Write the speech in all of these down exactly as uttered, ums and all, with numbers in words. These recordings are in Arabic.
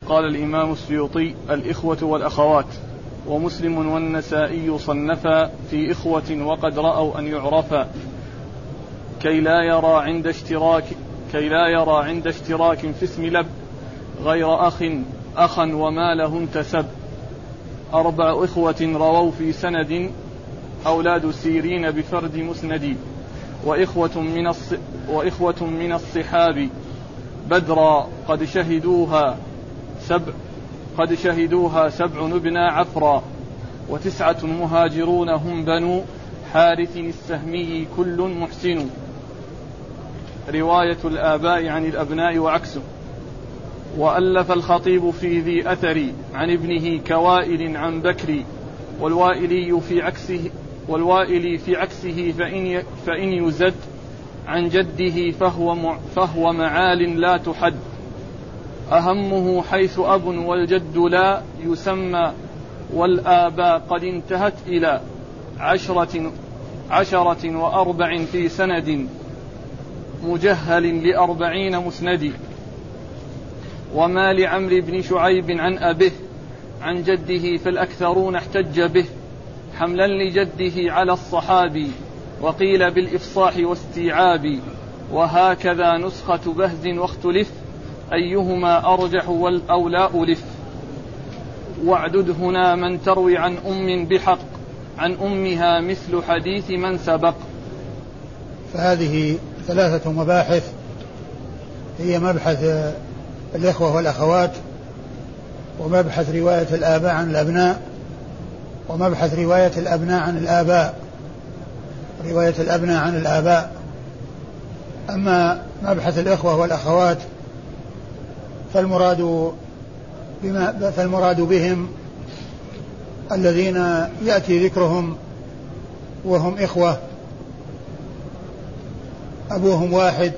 قال الإمام السيوطي: الإخوة والأخوات. ومسلم والنسائي صنفا في إخوة وقد رأوا أن يعرفا كي لا يرى عند اشتراك كي لا يرى عند اشتراك في اسم لب غير أخ أخا وما له انتسب. أربع إخوة رووا في سند أولاد سيرين بفرد مسند. وإخوة من, الص... وإخوة من الصحاب بدرا قد شهدوها سبع قد شهدوها سبع نبنى عفرا. وتسعة مهاجرون هم بنو حارث السهمي كل محسن. رواية الآباء عن الأبناء وعكسه. وألف الخطيب في ذي أثر عن ابنه كوائل عن بكر. والوائلي في عكسه والوائلي في عكسه فإن, فإن يزد عن جده فهو, فهو معال لا تحد. أهمه حيث أب والجد لا يسمى. والآباء قد انتهت إلى عشرة, عشرة وأربع في سند مجهل لأربعين مسند. وما لعمرو بن شعيب عن أبيه عن جده فالأكثرون احتج به حملا لجده على الصحابي. وقيل بالإفصاح واستيعاب. وهكذا نسخة بهز واختلف أيهما أرجح والأولاء لف. واعدد هنا من تروي عن أم بحق عن أمها مثل حديث من سبق. فهذه ثلاثة مباحث هي مبحث الإخوة والأخوات، ومبحث رواية الآباء عن الأبناء، ومبحث رواية الأبناء عن الآباء رواية الأبناء عن الآباء. أما مبحث الإخوة والأخوات فالمراد بما فالمراد بهم الذين يأتي ذكرهم وهم إخوة أبوهم واحد.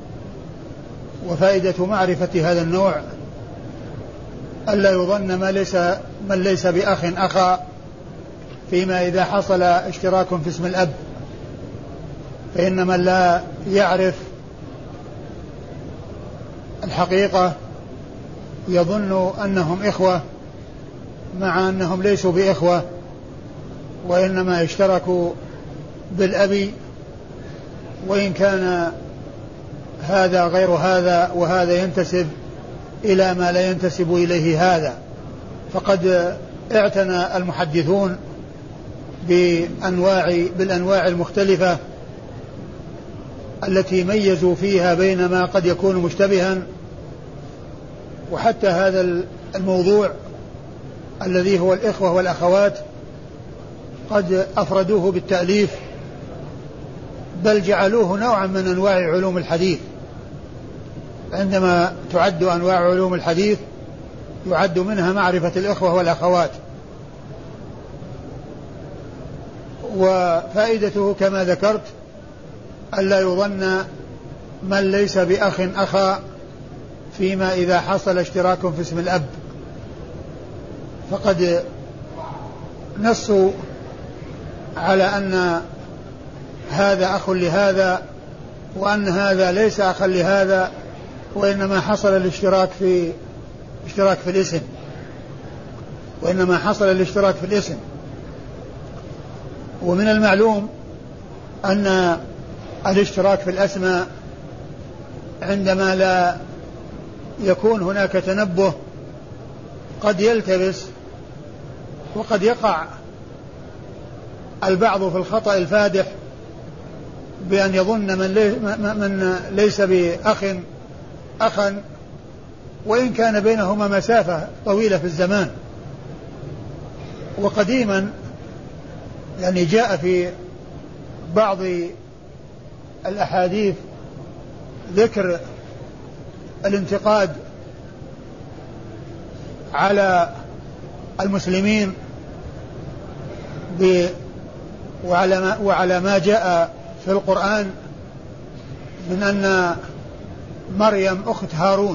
وفائدة معرفة هذا النوع ألا يظن ما ليس من ليس بأخ أخا فيما إذا حصل اشتراك في اسم الأب، فإن من لا يعرف الحقيقة يظن أنهم إخوة مع أنهم ليسوا بإخوة، وإنما اشتركوا بالأب، وإن كان هذا غير هذا وهذا ينتسب إلى ما لا ينتسب إليه هذا. فقد اعتنى المحدثون بأنواع بالأنواع المختلفة التي ميزوا فيها بين ما قد يكون مشتبها. وحتى هذا الموضوع الذي هو الإخوة والأخوات قد أفردوه بالتأليف، بل جعلوه نوعا من أنواع علوم الحديث. عندما تعد أنواع علوم الحديث يعد منها معرفة الإخوة والأخوات. وفائدته كما ذكرت ألا يظن من ليس بأخ أخا فيما إذا حصل اشتراك في اسم الأب، فقد نصوا على أن هذا أخ لهذا وأن هذا ليس أخا لهذا، وإنما حصل الاشتراك في اشتراك في الاسم وإنما حصل الاشتراك في الاسم. ومن المعلوم أن الاشتراك في الأسماء عندما لا يكون هناك تنبه قد يلتبس، وقد يقع البعض في الخطأ الفادح بأن يظن من, لي من ليس بأخ أخا وإن كان بينهما مسافة طويلة في الزمان. وقديما يعني جاء في بعض الأحاديث ذكر الانتقاد على المسلمين وعلى ما, وعلى ما جاء في القرآن من أن مريم أخت هارون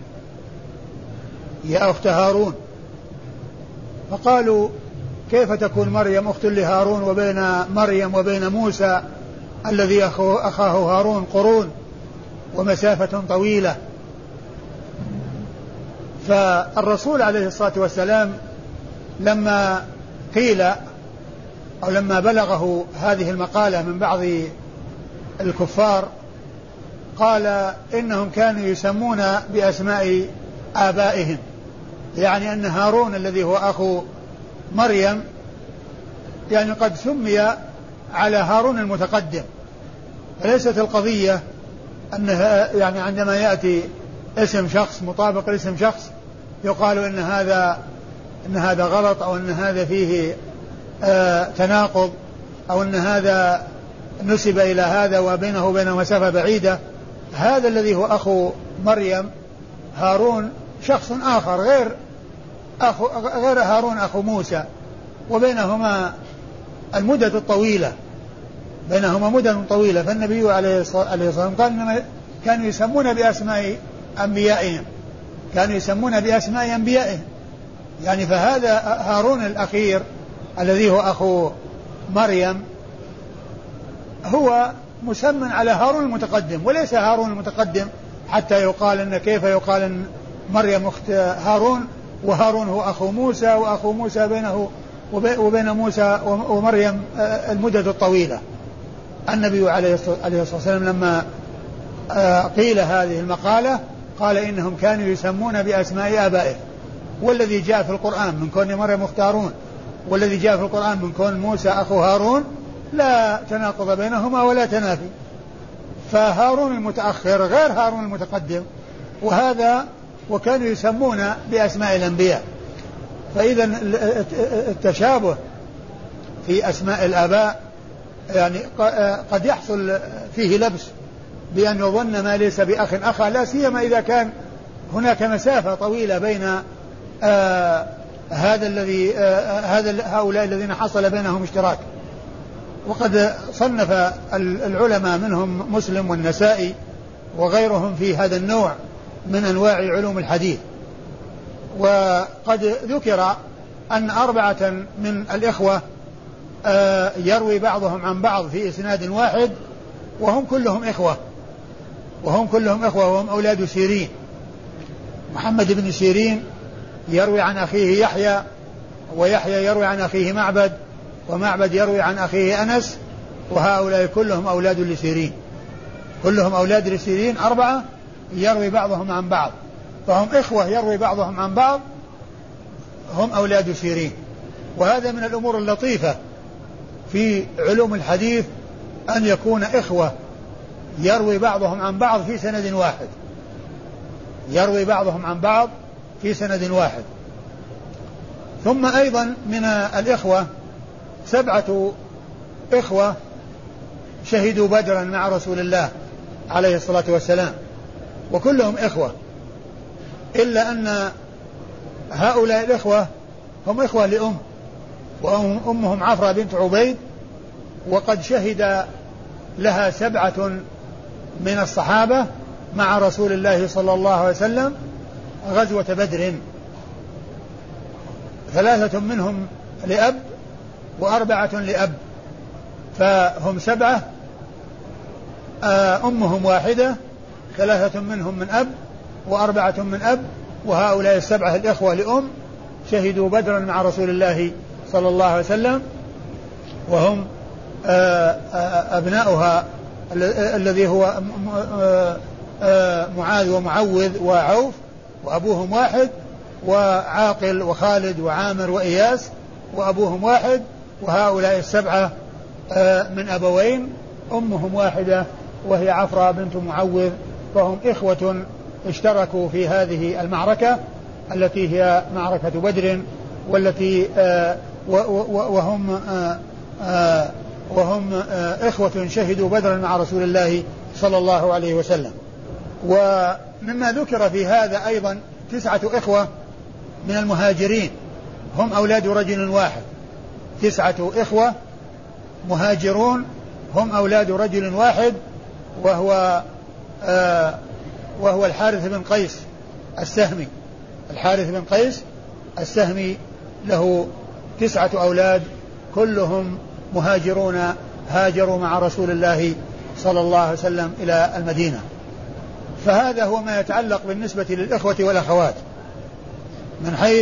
يا أخت هارون، فقالوا كيف تكون مريم أخت لهارون وبين مريم وبين موسى الذي أخاه هارون قرون ومسافة طويلة؟ فالرسول عليه الصلاة والسلام لما قيل أو لما بلغه هذه المقالة من بعض الكفار قال إنهم كانوا يسمون بأسماء آبائهم، يعني أن هارون الذي هو أخو مريم يعني قد سمي على هارون المتقدم. فليست القضية أنها يعني عندما يأتي اسم شخص مطابق لاسم شخص يقال إن هذا إن هذا غلط أو إن هذا فيه آه تناقض أو إن هذا نسب إلى هذا وبينه وبينه مسافة بعيدة. هذا الذي هو أخو مريم هارون شخص آخر غير أخو غير هارون أخو موسى، وبينهما المدة الطويلة بينهما مدة طويلة. فالنبي عليه الصلاة والسلام قال كانوا يسمون بأسماء أنبيائهم كانوا يسمون بأسماء أنبيائهم يعني فهذا هارون الأخير الذي هو أخو مريم هو مسمى على هارون المتقدم وليس هارون المتقدم حتى يقال إن كيف يقال إن مريم أخت هارون وهارون هو أخو موسى وأخو موسى بينه وبين موسى ومريم المدة الطويلة. النبي عليه الصلاة والسلام لما قيل هذه المقالة قال إنهم كانوا يسمون بأسماء آبائهم، والذي جاء في القرآن من كون مريم أخت هارون والذي جاء في القرآن من كون موسى أخو هارون لا تناقض بينهما ولا تنافي. فهارون المتأخر غير هارون المتقدم، وهذا وكانوا يسمون بأسماء الأنبياء. فإذا التشابه في أسماء الآباء يعني قد يحصل فيه لبس بأن يظن ما ليس بأخ أخا، لا سيما إذا كان هناك مسافة طويلة بين آه هذا الذي آه هذا هؤلاء الذين حصل بينهم اشتراك. وقد صنف العلماء منهم مسلم والنسائي وغيرهم في هذا النوع من أنواع علوم الحديث. وقد ذكر أن أربعة من الإخوة آه يروي بعضهم عن بعض في إسناد واحد وهم كلهم إخوة وهم كلهم إخوة وهم أولاد سيرين. محمد بن سيرين يروي عن أخيه يحيى، ويحيى يروي عن أخيه معبد، ومعبد يروي عن أخيه أنس، وهؤلاء كلهم أولاد لسيرين كلهم أولاد لسيرين أربعة يروي بعضهم عن بعض، فهم إخوة يروي بعضهم عن بعض هم أولاد سيرين. وهذا من الأمور اللطيفة في علوم الحديث أن يكون إخوة يروي بعضهم عن بعض في سند واحد يروي بعضهم عن بعض في سند واحد. ثم أيضا من الإخوة سبعة إخوة شهدوا بدرا مع رسول الله عليه الصلاة والسلام، وكلهم إخوة، إلا أن هؤلاء الإخوة هم إخوة لأم، وأمهم عفرة بنت عبيد، وقد شهد لها سبعة من الصحابة مع رسول الله صلى الله عليه وسلم غزوة بدر، ثلاثة منهم لأب وأربعة لأب، فهم سبعة أمهم واحدة، ثلاثة منهم من أب وأربعة من أب، وهؤلاء السبعة الإخوة لأم شهدوا بدرا مع رسول الله صلى الله عليه وسلم، وهم أبناؤها الذي هو معاذ ومعوذ وعوف، وأبوهم واحد، وعاقل وخالد وعامر وإياس وأبوهم واحد، وهؤلاء السبعة من أبوين أمهم واحدة وهي عفرة بنت معوذ، فهم إخوة اشتركوا في هذه المعركة التي هي معركة بدر، والتي وهم وهم إخوة شهدوا بدرا مع رسول الله صلى الله عليه وسلم. ومما ذكر في هذا أيضا تسعة إخوة من المهاجرين هم أولاد رجل واحد، تسعة إخوة مهاجرون هم أولاد رجل واحد، وهو آه وهو الحارث بن قيس السهمي. الحارث بن قيس السهمي له تسعة أولاد كلهم مهاجرون هاجروا مع رسول الله صلى الله عليه وسلم إلى المدينة. فهذا هو ما يتعلق بالنسبة للإخوة والأخوات. من حيث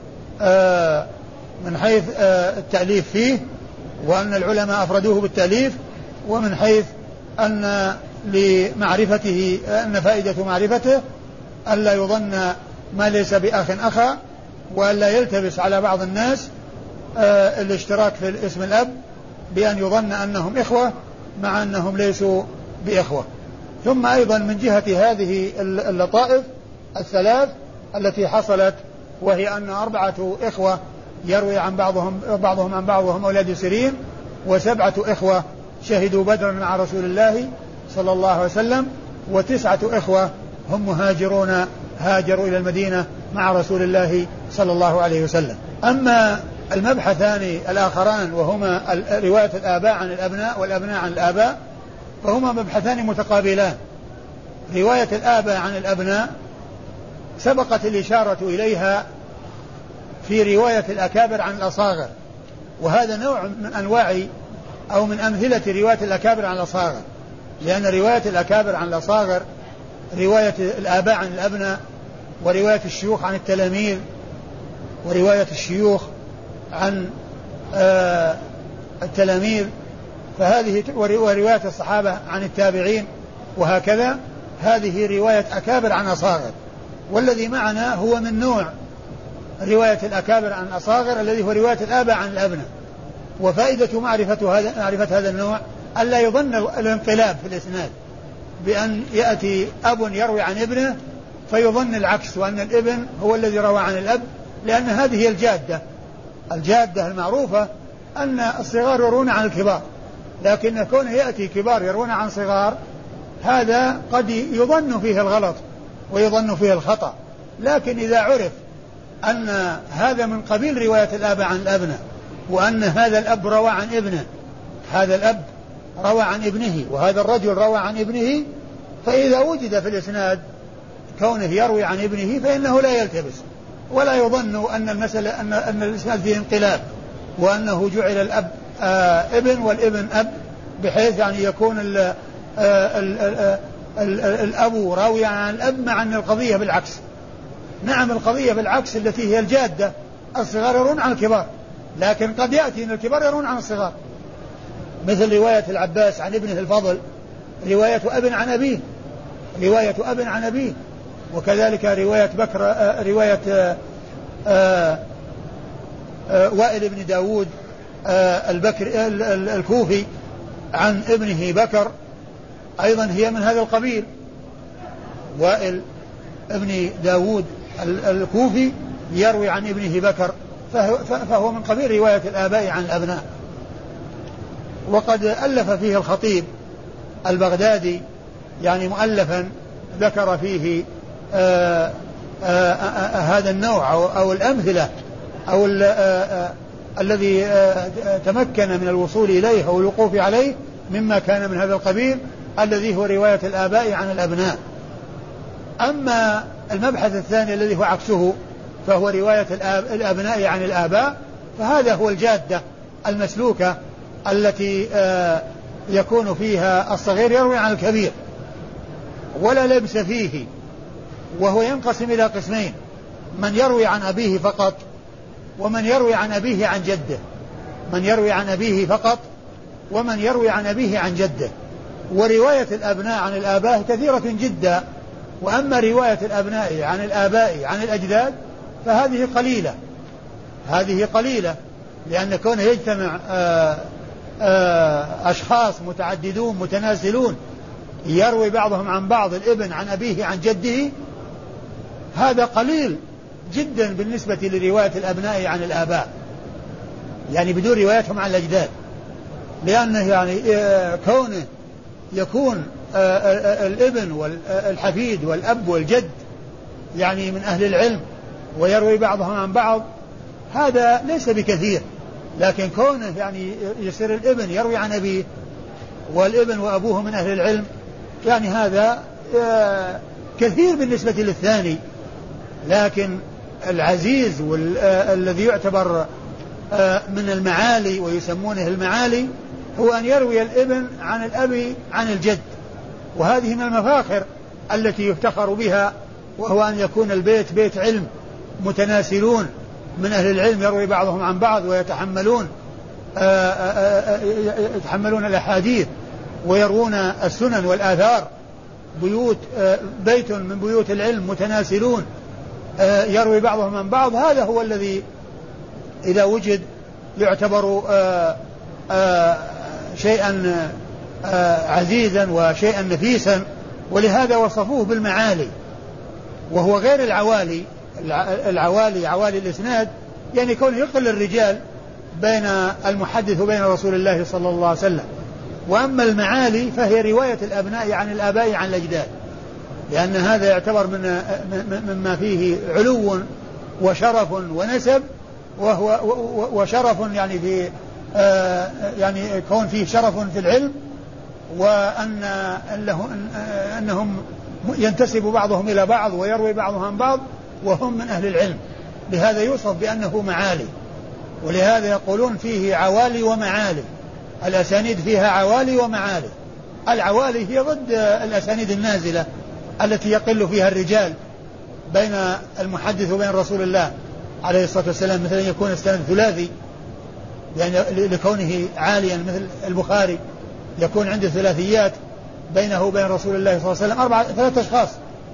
آه من حيث آه التأليف فيه، وأن العلماء أفردوه بالتأليف، ومن حيث أن لمعرفته أن فائدة معرفته ألا يظن ما ليس بأخ أخا، وألا يلتبس على بعض الناس آه الاشتراك في اسم الأب بأن يظن أنهم إخوة مع أنهم ليسوا بإخوة. ثم أيضا من جهة هذه اللطائف الثلاث التي حصلت، وهي أن أربعة إخوة يروي عن بعضهم بعضهم عن بعض وهم أولاد سيرين، وسبعة إخوة شهدوا بدرا مع رسول الله صلى الله عليه وسلم، وتسعة إخوة هم مهاجرون هاجروا إلى المدينة مع رسول الله صلى الله عليه وسلم. أما المبحثان الآخران وهما رواية الآباء عن الأبناء والأبناء عن الآباء، فهما مبحثان متقابلان. رواية الآباء عن الأبناء سبقت الإشارة إليها في رواية الأكابر عن الأصاغر، وهذا نوع من أنواع أو من أمثلة رواية الأكابر عن الأصاغر، لأن رواية الأكابر عن الأصاغر رواية الآباء عن الأبناء، ورواية الشيوخ عن التلاميذ، ورواية الشيوخ عن آه التلاميذ، فهذه ورواية الصحابة عن التابعين، وهكذا هذه رواية أكابر عن أصاغر. والذي معنا هو من نوع رواية الأكابر عن الأصاغر الذي هو رواية الآباء عن الأبناء. وفائدة معرفة هذا معرفة هذا النوع ألا يظن الانقلاب في الإسناد بأن يأتي أب يروي عن ابنه فيظن العكس، وأن الابن هو الذي روى عن الأب، لأن هذه هي الجادة الجادة المعروفة أن الصغار يرون عن الكبار، لكن كونه يأتي كبار يرون عن صغار هذا قد يظن فيه الغلط ويظن فيه الخطأ. لكن إذا عرف أن هذا من قبيل رواية الآباء عن الأبناء، وأن هذا الأب روى عن ابنه، هذا الأب روى عن ابنه، وهذا الرجل روى عن ابنه، فإذا وجد في الإسناد كونه يروي عن ابنه فإنه لا يلتبس ولا يظن أن المسألة أن, أن الإسناد فيه انقلاب، وأنه جعل الأب آه ابن والابن أب، بحيث يعني يكون ال آه ال ال ال الأب راوي عن الأب، مع أن القضية بالعكس. نعم القضية بالعكس التي هي الجادة، الصغار يرون عن الكبار، لكن قد يأتي أن الكبار يرون عن الصغار، مثل رواية العباس عن ابنه الفضل رواية أب عن أبيه رواية أب عن أبيه وكذلك رواية بكر آه رواية آه آه آه وائل بن داود آه البكر الكوفي عن ابنه بكر أيضا هي من هذا القبيل. وائل ابن داود الكوفي يروي عن ابنه بكر، فهو من قبيل رواية الآباء عن الأبناء. وقد ألف فيه الخطيب البغدادي يعني مؤلفا ذكر فيه آآ آآ آآ هذا النوع أو, أو الأمثلة أو الذي تمكن من الوصول إليه أو الوقوف عليه مما كان من هذا القبيل الذي هو رواية الآباء عن الأبناء. أما المبحث الثاني الذي هو عكسه فهو رواية الأبناء عن الآباء، فهذا هو الجادة المسلوكة التي يكون فيها الصغير يروي عن الكبير ولا لبس فيه، وهو ينقسم إلى قسمين: من يروي عن أبيه فقط، ومن يروي عن أبيه عن جده. من يروي عن أبيه فقط ومن يروي عن أبيه عن جده. ورواية الأبناء عن الآباء كثيرة جدا، وأما رواية الأبناء عن الآباء عن الأجداد فهذه قليلة هذه قليلة لأن كونه يجتمع آآ آآ أشخاص متعددون متناسلون يروي بعضهم عن بعض الابن عن أبيه عن جده، هذا قليل جدا بالنسبة لرواية الأبناء عن الآباء، يعني بدون روايتهم عن الأجداد، لأنه يعني كونه يكون الابن والحفيد والأب والجد يعني من أهل العلم ويروي بعضهم عن بعض هذا ليس بكثير، لكن كونه يعني يصير الابن يروي عن أبيه والابن وأبوه من أهل العلم يعني هذا كثير بالنسبة للثاني. لكن العزيز والذي يعتبر من المعالي ويسمونه المعالي هو أن يروي الابن عن الأب عن الجد، وهذه من المفاخر التي يفتخر بها، وهو أن يكون البيت بيت علم متناسلون من أهل العلم يروي بعضهم عن بعض ويتحملون آآ آآ يتحملون الأحاديث ويروون السنن والآثار. بيوت بيت من بيوت العلم متناسلون يروي بعضهم عن بعض، هذا هو الذي إذا وجد يعتبر آآ آآ شيئا عزيزا وشيئا نفيسا، ولهذا وصفوه بالمعالي، وهو غير العوالي. العوالي عوالي الإسناد يعني كونه يقل الرجال بين المحدث وبين رسول الله صلى الله عليه وسلم. وأما المعالي فهي رواية الأبناء عن الآباء عن الأجداد، لأن هذا يعتبر من مما فيه علو وشرف ونسب، وهو وشرف يعني في يعني كون فيه شرف في العلم، وأن أنهم ينتسب بعضهم إلى بعض ويروي بعضهم عن بعض وهم من أهل العلم، لهذا يوصف بأنه معالي. ولهذا يقولون فيه عوالي ومعالي، الأسانيد فيها عوالي ومعالي. العوالي هي ضد الأسانيد النازلة التي يقل فيها الرجال بين المحدث وبين رسول الله عليه الصلاة والسلام، مثل أن يكون السند ثلاثي يعني لكونه عاليا، مثل البخاري يكون عنده ثلاثيات بينه وبين رسول الله صلى الله عليه وسلم أربعة ثلاثة أشخاص.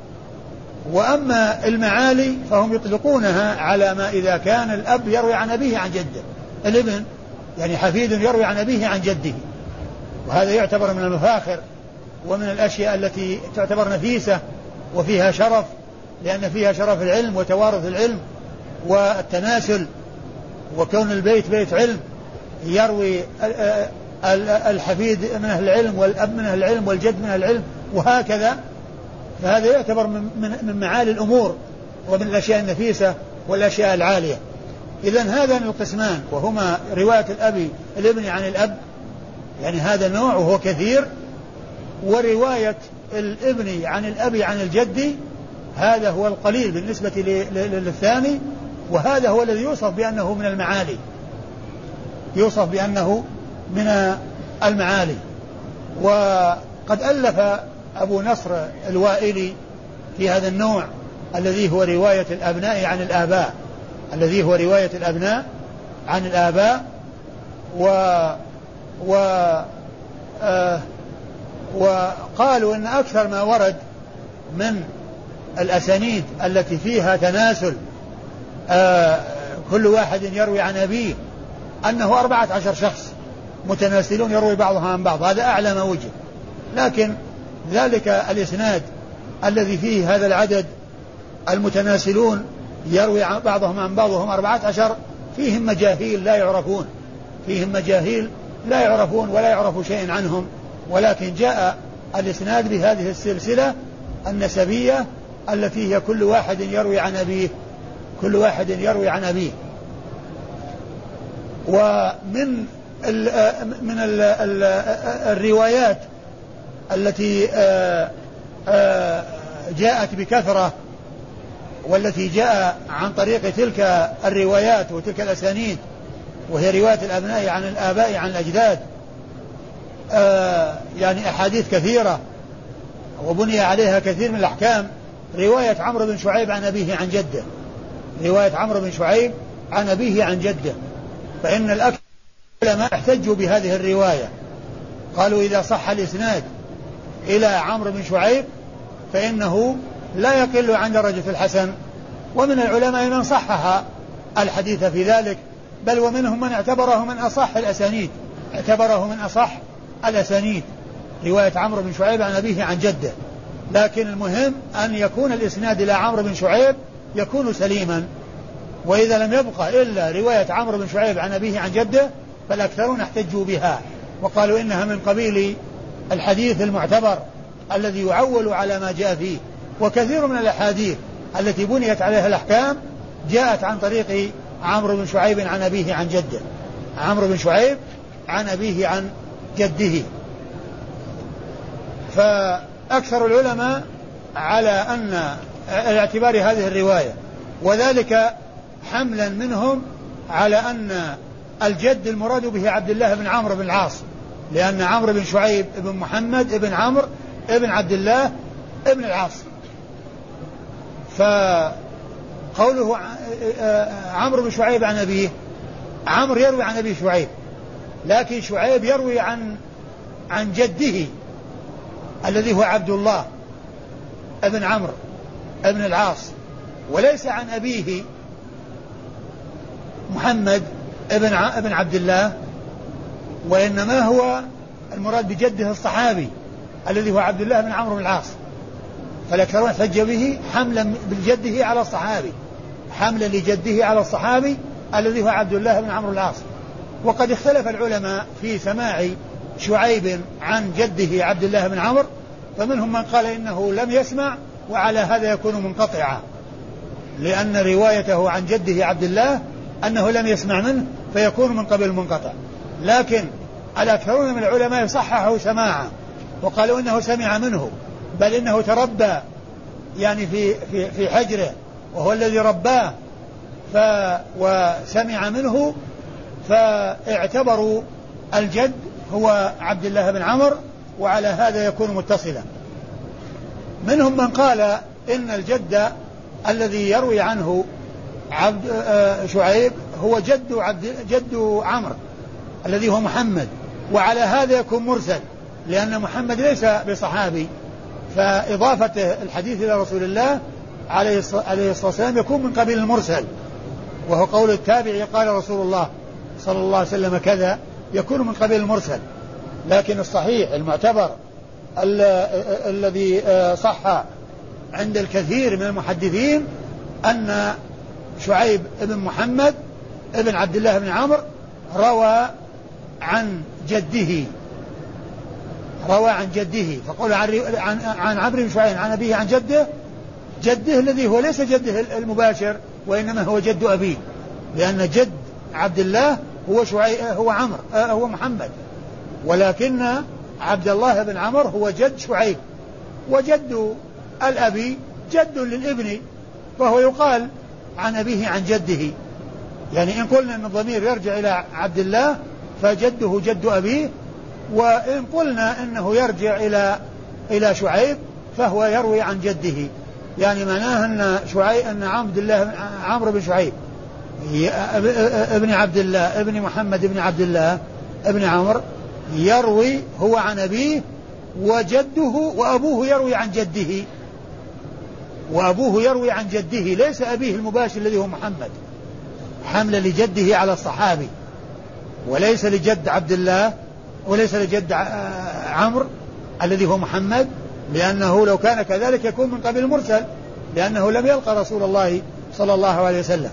وأما المعالي فهم يطلقونها على ما إذا كان الأب يروي عن أبيه عن جده، الابن يعني حفيد يروي عن أبيه عن جده، وهذا يعتبر من المفاخر ومن الأشياء التي تعتبر نفيسة وفيها شرف، لأن فيها شرف العلم وتوارث العلم والتناسل، وكون البيت بيت علم يروي الحفيد من أهل العلم والأب من أهل العلم والجد من أهل العلم وهكذا، فهذا يعتبر من معالي الأمور ومن الأشياء النفيسة والأشياء العالية. إذن هذان القسمان وهما رواية الأب الابن عن الأب، يعني هذا نوع وهو كثير، ورواية الابن عن الأب عن الجد هذا هو القليل بالنسبة للثاني، وهذا هو الذي يوصف بأنه من المعالي، يوصف بأنه من المعالي. وقد ألف أبو نصر الوائلي في هذا النوع الذي هو رواية الأبناء عن الآباء، الذي هو رواية الأبناء عن الآباء و و آه وقالوا إن أكثر ما ورد من الأسانيد التي فيها تناسل آه كل واحد يروي عن أبيه أنه أربعة عشر شخص متناسلون يروي بعضهم عن بعض، هذا أعلى ما وجد. لكن ذلك الإسناد الذي فيه هذا العدد المتناسلون يروي بعضهم عن بعض وهم أربعة عشر فيهم مجاهيل لا يعرفون، فيهم مجاهيل لا يعرفون ولا يعرف شيء عنهم، ولكن جاء الإسناد بهذه السلسلة النسبية التي هي كل واحد يروي عن أبيه، كل واحد يروي عن أبيه. ومن ال من ال ال الروايات التي جاءت بكثرة والتي جاء عن طريق تلك الروايات وتلك الأسانيد، وهي رواية الأبناء عن الآباء عن الأجداد، يعني أحاديث كثيرة وبني عليها كثير من الأحكام. رواية عمرو بن شعيب عن أبيه عن جده، رواية عمرو بن شعيب عن أبيه عن جده، فإن الأكثر العلماء احتجوا بهذه الرواية، قالوا إذا صح الإسناد إلى عمرو بن شعيب فإنه لا يقل عن درجة الحسن. ومن العلماء من صحح الحديث في ذلك، بل ومنهم من اعتبره من أصح الأسانيد، اعتبره من أصح الأسانيد رواية عمرو بن شعيب عن أبيه عن جده. لكن المهم أن يكون الإسناد إلى عمرو بن شعيب يكون سليما، وإذا لم يبقى إلا رواية عمرو بن شعيب عن أبيه عن جده فالأكثرون احتجوا بها وقالوا إنها من قبيل الحديث المعتبر الذي يعول على ما جاء فيه. وكثير من الأحاديث التي بنيت عليها الأحكام جاءت عن طريق عمرو بن شعيب عن أبيه عن جده، عمرو بن شعيب عن أبيه عن جده. فأكثر العلماء على أن الاعتبار هذه الرواية، وذلك حملا منهم على أن الجد المراد به عبد الله بن عمرو بن العاص، لأن عمرو بن شعيب بن محمد بن عمرو بن عبد الله بن العاص. قوله عمرو بن شعيب عن أبيه، عمرو يروي عن أبي شعيب، لكن شعيب يروي عن عن جده الذي هو عبد الله ابن عمرو ابن العاص، وليس عن أبيه محمد ابن ابن عبد الله، وإنما هو المراد بجده الصحابي الذي هو عبد الله بن عمرو بن العاص، فالأكثرون احتج به حملا بجده على الصحابي، حملا لجده على الصحابي الذي هو عبد الله بن عمرو بن العاص. وقد اختلف العلماء في سماع شعيب عن جده عبد الله بن عمرو، فمنهم من قال إنه لم يسمع، وعلى هذا يكون منقطعا، لأن روايته عن جده عبد الله أنه لم يسمع منه فيكون من قبل المنقطع. لكن الأكثرون من العلماء صححوا سماعه وقالوا إنه سمع منه، بل إنه تربى يعني في في في حجره وهو الذي رباه ف وسمع منه، فاعتبروا الجد هو عبد الله بن عمرو، وعلى هذا يكون متصلا. منهم من قال إن الجد الذي يروي عنه عبد شعيب هو جد عبد جد عمرو الذي هو محمد، وعلى هذا يكون مرسل، لأن محمد ليس بصحابي، فإضافة الحديث إلى رسول الله عليه الصلاة والسلام يكون من قبيل المرسل، وهو قول التابعي قال رسول الله صلى الله عليه وسلم كذا، يكون من قبيل المرسل. لكن الصحيح المعتبر الذي صح عند الكثير من المحدثين أن شعيب بن محمد ابن عبد الله بن عمرو روى عن جده، روى عن جده، فقول عن عن, عن عمرو بن شعيب عن أبيه عن جده، جده الذي هو ليس جده المباشر وإنما هو جد أبيه، لأن جد عبد الله هو شعيب هو عمرو هو محمد، ولكن عبد الله بن عمرو هو جد شعيب، وجد الأبي جد للابن، فهو يقال عن أبيه عن جده. يعني إن قلنا أن الضمير يرجع إلى عبد الله فجده جد أبيه، وإن قلنا أنه يرجع إلى إلى شعيب فهو يروي عن جده. يعني معناه أن شعيب أن عبد الله عمرو بن شعيب ابن عبد الله ابن محمد ابن عبد الله ابن عمرو يروي هو عن أبيه، وجده وأبوه يروي عن جده، وأبوه يروي عن جده ليس أبيه المباشر الذي هو محمد، حمل لجده على الصحابي، وليس لجد عبد الله وليس لجد عمرو الذي هو محمد، لأنه لو كان كذلك يكون من قبل المرسل، لأنه لم يلقى رسول الله صلى الله عليه وسلم.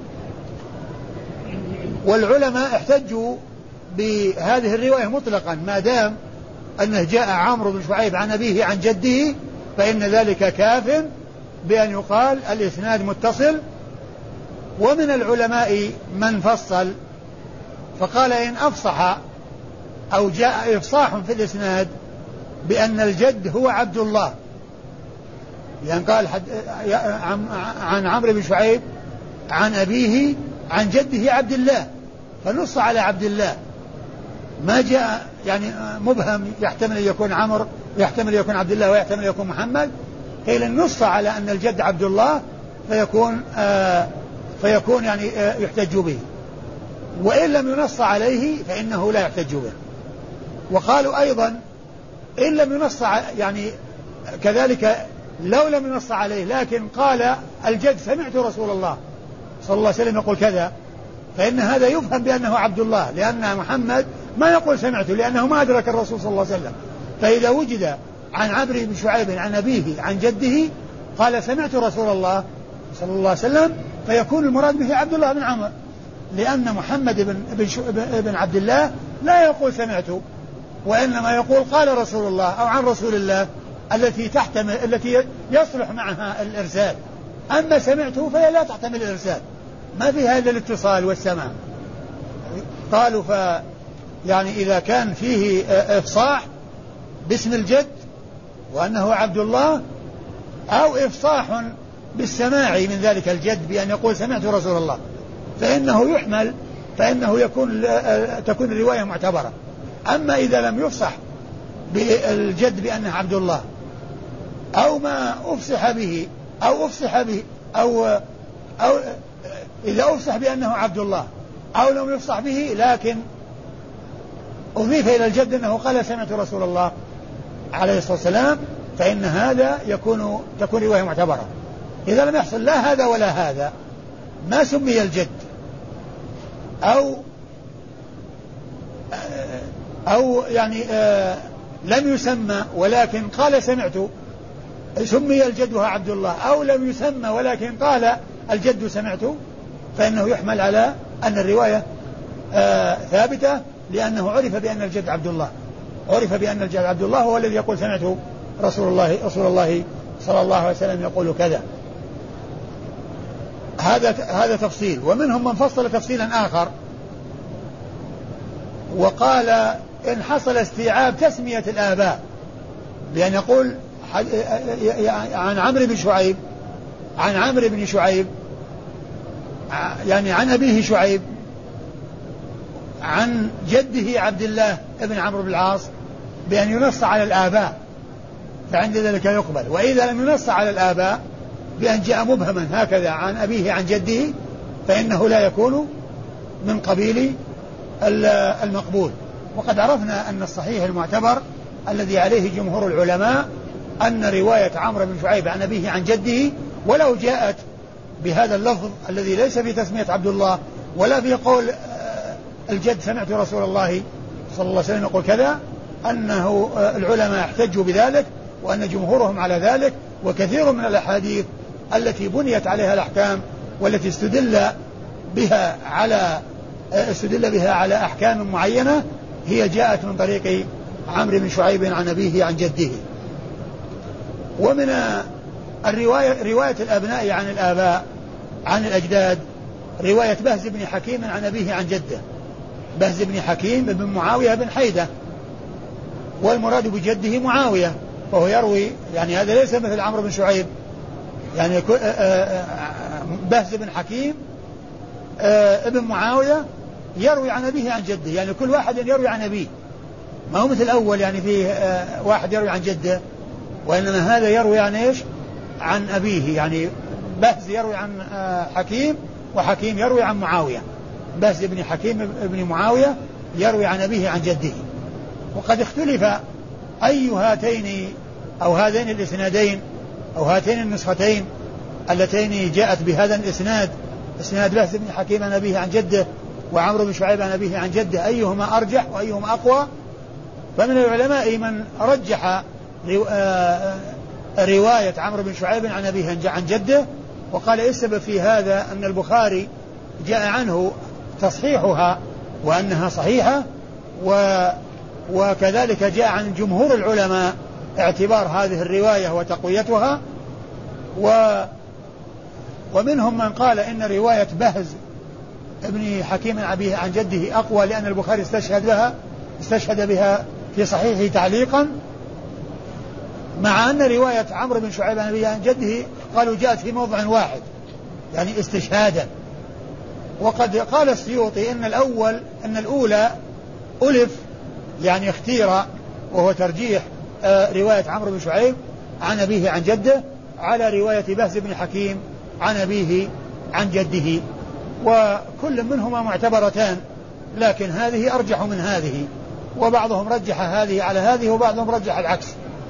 والعلماء احتجوا بهذه الرواية مطلقا، ما دام أنه جاء عمرو بن شعيب عن أبيه عن جده فإن ذلك كاف بأن يقال الإسناد متصل. ومن العلماء من فصل فقال إن أفصح أو جاء إفصاح في الإسناد بأن الجد هو عبد الله، يعني قال عن عمرو بن شعيب عن أبيه عن جده عبد الله، فنص على عبد الله، ما جاء يعني مبهم يحتمل أن يكون عمرو يحتمل يكون عبد الله ويحتمل يكون محمد، قيل النص على أن الجد عبد الله فيكون آه فيكون يعني آه يحتج به، وإن لم ينص عليه فإنه لا يحتج به. وقالوا أيضا إن لم ينص يعني كذلك لو لم ينص عليه لكن قال الجد سمعت رسول الله صلى الله عليه وسلم يقول كذا، فإن هذا يفهم بأنه عبد الله، لأن محمد ما يقول سمعته لأنه ما أدرك الرسول صلى الله عليه وسلم. فإذا وجد عن عمرو بن شعيب عن أبيه عن جده قال سمعت رسول الله صلى الله عليه وسلم، فيكون المراد به عبد الله بن عمرو، لأن محمد بن, بن, بن عبد الله لا يقول سمعته، وإنما يقول قال رسول الله أو عن رسول الله التي تحتمل التي يصلح معها الإرسال. أما سمعته فهي لا تحتمل الإرسال، ما فيها إلا الاتصال والسماع. قالوا ف يعني إذا كان فيه إفصاح باسم الجد وأنه عبد الله، أو إفصاح بالسماع من ذلك الجد بأن يقول سمعت رسول الله، فإنه يحمل فإنه يكون تكون الرواية معتبرة. أما إذا لم يفصح بالجد بأنه عبد الله، أو ما أفصح به أو أفصح به أو أو إذا أفصح بأنه عبد الله أو لم يفصح به لكن أضيف إلى الجد أنه قال سمعت رسول الله عليه الصلاة والسلام، فإن هذا يكون تكون رواية معتبرة. إذا لم يحصل لا هذا ولا هذا ما سمي الجد، أو أو يعني آه لم يسمى ولكن قال سمعت، سمي الجد وهو عبد الله، أو لم يسمى ولكن قال الجد سمعت، فإنه يحمل على أن الرواية آه ثابتة، لأنه عرف بأن الجد عبد الله، عرف بأن الجد عبد الله هو الذي يقول سمعت رسول الله رسول الله صلى الله عليه وسلم يقول كذا. هذا هذا تفصيل. ومنهم من فصل تفصيلا آخر وقال إن حصل استيعاب تسمية الآباء، بأن يقول عن عمرو بن شعيب عن عمرو بن شعيب يعني عن أبيه شعيب عن جده عبد الله ابن عمرو بن العاص، بأن ينص على الآباء فعند ذلك يقبل. وإذا لم ينص على الآباء بأن جاء مبهما هكذا عن أبيه عن جده فإنه لا يكون من قبيل المقبول. وقد عرفنا أن الصحيح المعتبر الذي عليه جمهور العلماء أن رواية عمرو بن شعيب عن أبيه عن جده ولو جاءت بهذا اللفظ الذي ليس في تسمية عبد الله ولا في قول الجد سمعت رسول الله صلى الله عليه وسلم يقول كذا، أنه العلماء احتجوا بذلك وأن جمهورهم على ذلك. وكثير من الأحاديث التي بنيت عليها الأحكام والتي استدل بها على استدل بها على أحكام معينة هي جاءت من طريق عمرو بن شعيب عن أبيه عن جده. ومن الرواية رواية الأبناء عن الآباء عن الأجداد رواية بهز بن حكيم عن أبيه عن جده، بهز بن حكيم بن معاوية بن حيدة، والمراد بجده معاوية، وهو يروي يعني هذا ليس مثل عمرو بن شعيب، يعني بهز بن حكيم ابن معاوية يروي عن أبيه عن جده، يعني كل واحد يروي عن أبيه، ما هو مثل الأول يعني فيه واحد يروي عن جده، وإنما هذا يروي عن إيش؟ عن أبيه. يعني بهز يروي عن حكيم وحكيم يروي عن معاوية، بهز بن حكيم ابن معاوية يروي عن أبيه عن جده. وقد اختلف أي هاتين أو هذين الإسنادين أو هاتين النسختين اللتين جاءت بهذا الإسناد، إسناد بهز بن حكيم عن أبيه عن جده وعمرو بن شعيب عن أبيه عن جده، أيهما أرجح وأيهما أقوى؟ فمن العلماء من رجح رواية عمرو بن شعيب عن أبيه عن جده، وقال السبب في هذا أن البخاري جاء عنه تصحيحها وأنها صحيحة، و وكذلك جاء عن جمهور العلماء اعتبار هذه الرواية وتقويتها. و ومنهم من قال إن رواية بهز ابن حكيم عن أبيه عن جده أقوى، لأن البخاري استشهد بها استشهد بها في صحيحه تعليقا، مع أن رواية عمرو بن شعيب عن أبيه عن جده قالوا جاءت في موضع واحد يعني استشهادا. وقد قال السيوطي إن الأول أن الأولى ألف يعني اختير، وهو ترجيح رواية عمرو بن شعيب عن أبيه عن جده على رواية بهز بن حكيم عن أبيه عن جده، وكل منهما معتبرتان، لكن هذه أرجح من هذه، وبعضهم رجح هذه على هذه وبعضهم رجح العكس.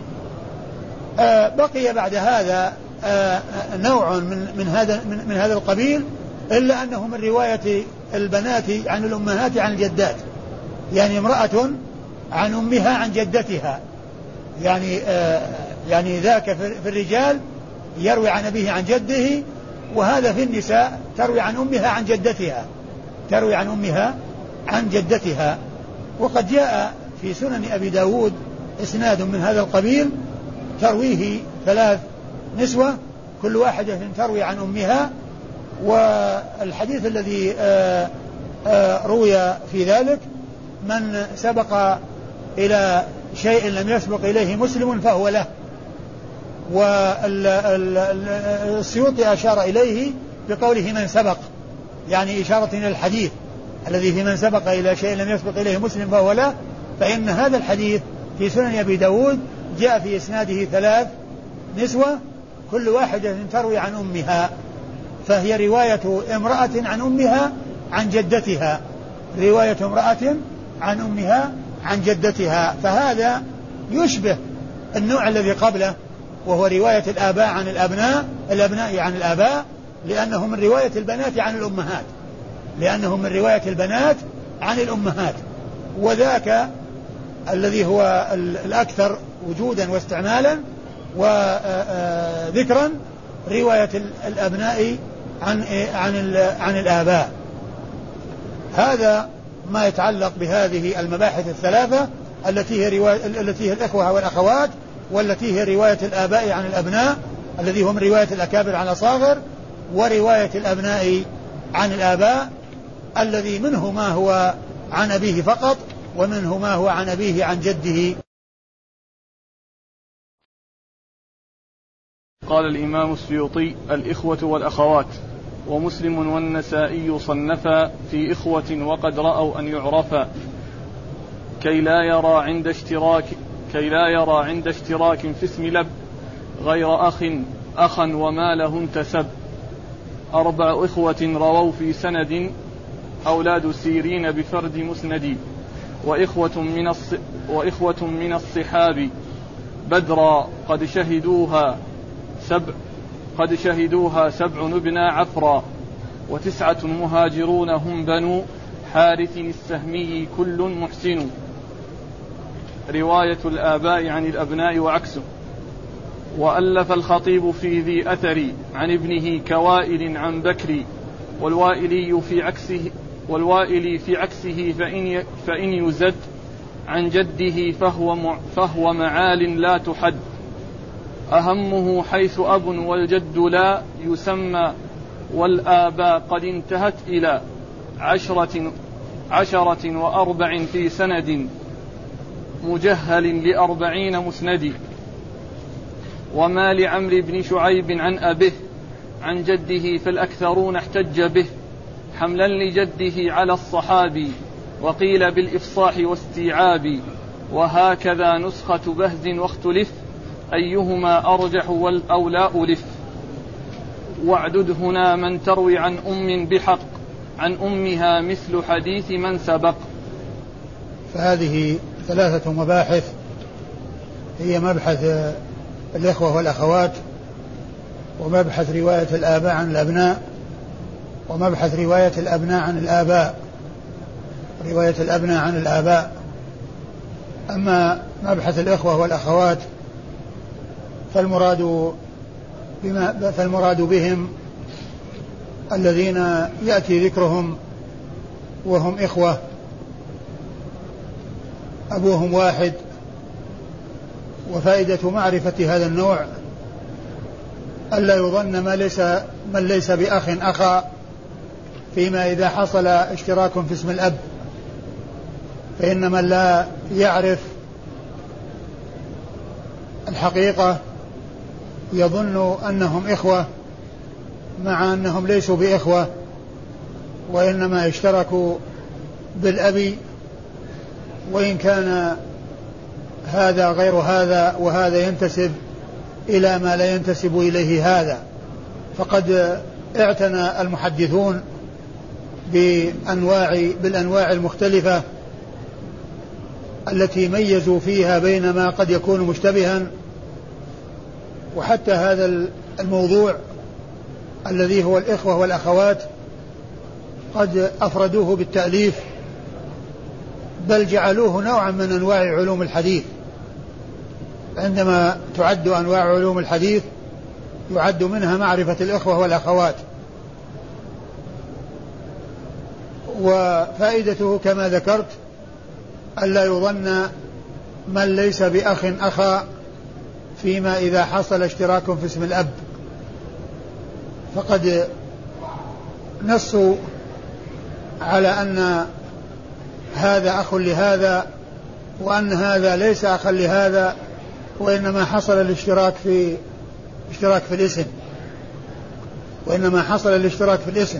بقي بعد هذا نوع من من هذا من, من هذا القبيل، إلا أنه من رواية البنات عن الأمهات عن الجدات، يعني امرأة عن أمها عن جدتها، يعني يعني ذاك في الرجال يروي عن أبيه عن جده، وهذا في النساء تروي عن أمها عن جدتها تروي عن أمها عن جدتها. وقد جاء في سنن أبي داود إسناد من هذا القبيل ترويه ثلاث نسوة كل واحدة تروي عن أمها، والحديث الذي آآ آآ روي في ذلك من سبق إلى شيء لم يسبق إليه مسلم فهو له. والسيوطي أشار إليه بقوله من سبق، يعني إشارة إلى الحديث الذي في من سبق إلى شيء لم يسبق إليه مسلم فهو له، فإن هذا الحديث في سنن أبي داود جاء في إسناده ثلاث نسوة كل واحدة تروي عن أمها، فهي رواية امرأة عن أمها عن جدتها، رواية امرأة عن أمها عن جدتها، فهذا يشبه النوع الذي قبله وهو رواية الآباء عن الأبناء، الأبناء عن الآباء، لأنه من رواية البنات عن الأمهات، لأنه من رواية البنات عن الأمهات. وذاك الذي هو الأكثر وجودا واستعمالا وذكرا رواية الأبناء عن عن عن الآباء. هذا ما يتعلق بهذه المباحث الثلاثة التي هي رواية التي هي الإخوة والأخوات، والتي هي رواية الآباء عن الأبناء الذي هم رواية الأكابر عن الأصاغر، ورواية الأبناء عن الآباء الذي منه ما هو عن أبيه فقط ومنه ما هو عن أبيه عن جده. قال الإمام السيوطي: الإخوة والأخوات. ومسلم والنسائي صنفا في إخوة وقد رأوا أن يعرفا كي لا يرى عند اشتراك كي لا يرى عند اشتراك في اسم لب غير أخ أخا وما له انتسب. أربع إخوة رووا في سند أولاد سيرين بفرد مسند، وإخوة من الص... وإخوة من الصحاب بدرا قد شهدوها سبع قد شهدوها سبع نبنى عفرا، وتسعة مهاجرون هم بنو حارث السهمي كل محسن. رواية الآباء عن الأبناء وعكسه. وألف الخطيب في ذي أثر عن ابنه كوائل عن بكر، والوائلي في عكسه والوائلي في عكسه فإن, فإن يزد عن جده فهو, فهو معال لا تحد. أهمه حيث أب والجد لا يسمى، والآباء قد انتهت إلى عشرة, عشرة وأربع في سند مجهل لأربعين مسند. وما لعمرو بن شعيب عن أبيه عن جده فالأكثرون احتج به، حملا لجده على الصحابي، وقيل بالإفصاح واستيعاب. وهكذا نسخة بهز واختلف، أيهما أرجح والأولى ألف. واعدد هنا من تروي عن أم بحق، عن أمها مثل حديث من سبق. فهذه ثلاثة مباحث، هي مبحث الإخوة والأخوات، ومبحث رواية الآباء عن الأبناء، ومبحث رواية الأبناء عن الآباء رواية الأبناء عن الآباء. أما مبحث الإخوة والأخوات فالمراد بما فالمراد بهم الذين يأتي ذكرهم وهم إخوة أبوهم واحد. وفائدة معرفة هذا النوع ألا يظن ما ليس من ليس بأخ أخا، فيما إذا حصل اشتراك في اسم الأب، فإن من لا يعرف الحقيقة يظن أنهم إخوة مع أنهم ليسوا بإخوة، وإنما اشتركوا بالأب، وإن كان هذا غير هذا وهذا ينتسب إلى ما لا ينتسب إليه هذا. فقد اعتنى المحدثون بأنواع بالأنواع المختلفة التي ميزوا فيها بين ما قد يكون مشتبها، وحتى هذا الموضوع الذي هو الإخوة والأخوات قد أفردوه بالتأليف، بل جعلوه نوعا من أنواع علوم الحديث. عندما تعد أنواع علوم الحديث يعد منها معرفة الإخوة والأخوات. وفائدته كما ذكرت ألا يظن من ليس بأخ أخا، فيما إذا حصل اشتراك في اسم الأب، فقد نصوا على أن هذا أخ لهذا، وأن هذا ليس أخا لهذا، وإنما حصل الاشتراك في اشتراك في الاسم وإنما حصل الاشتراك في الاسم.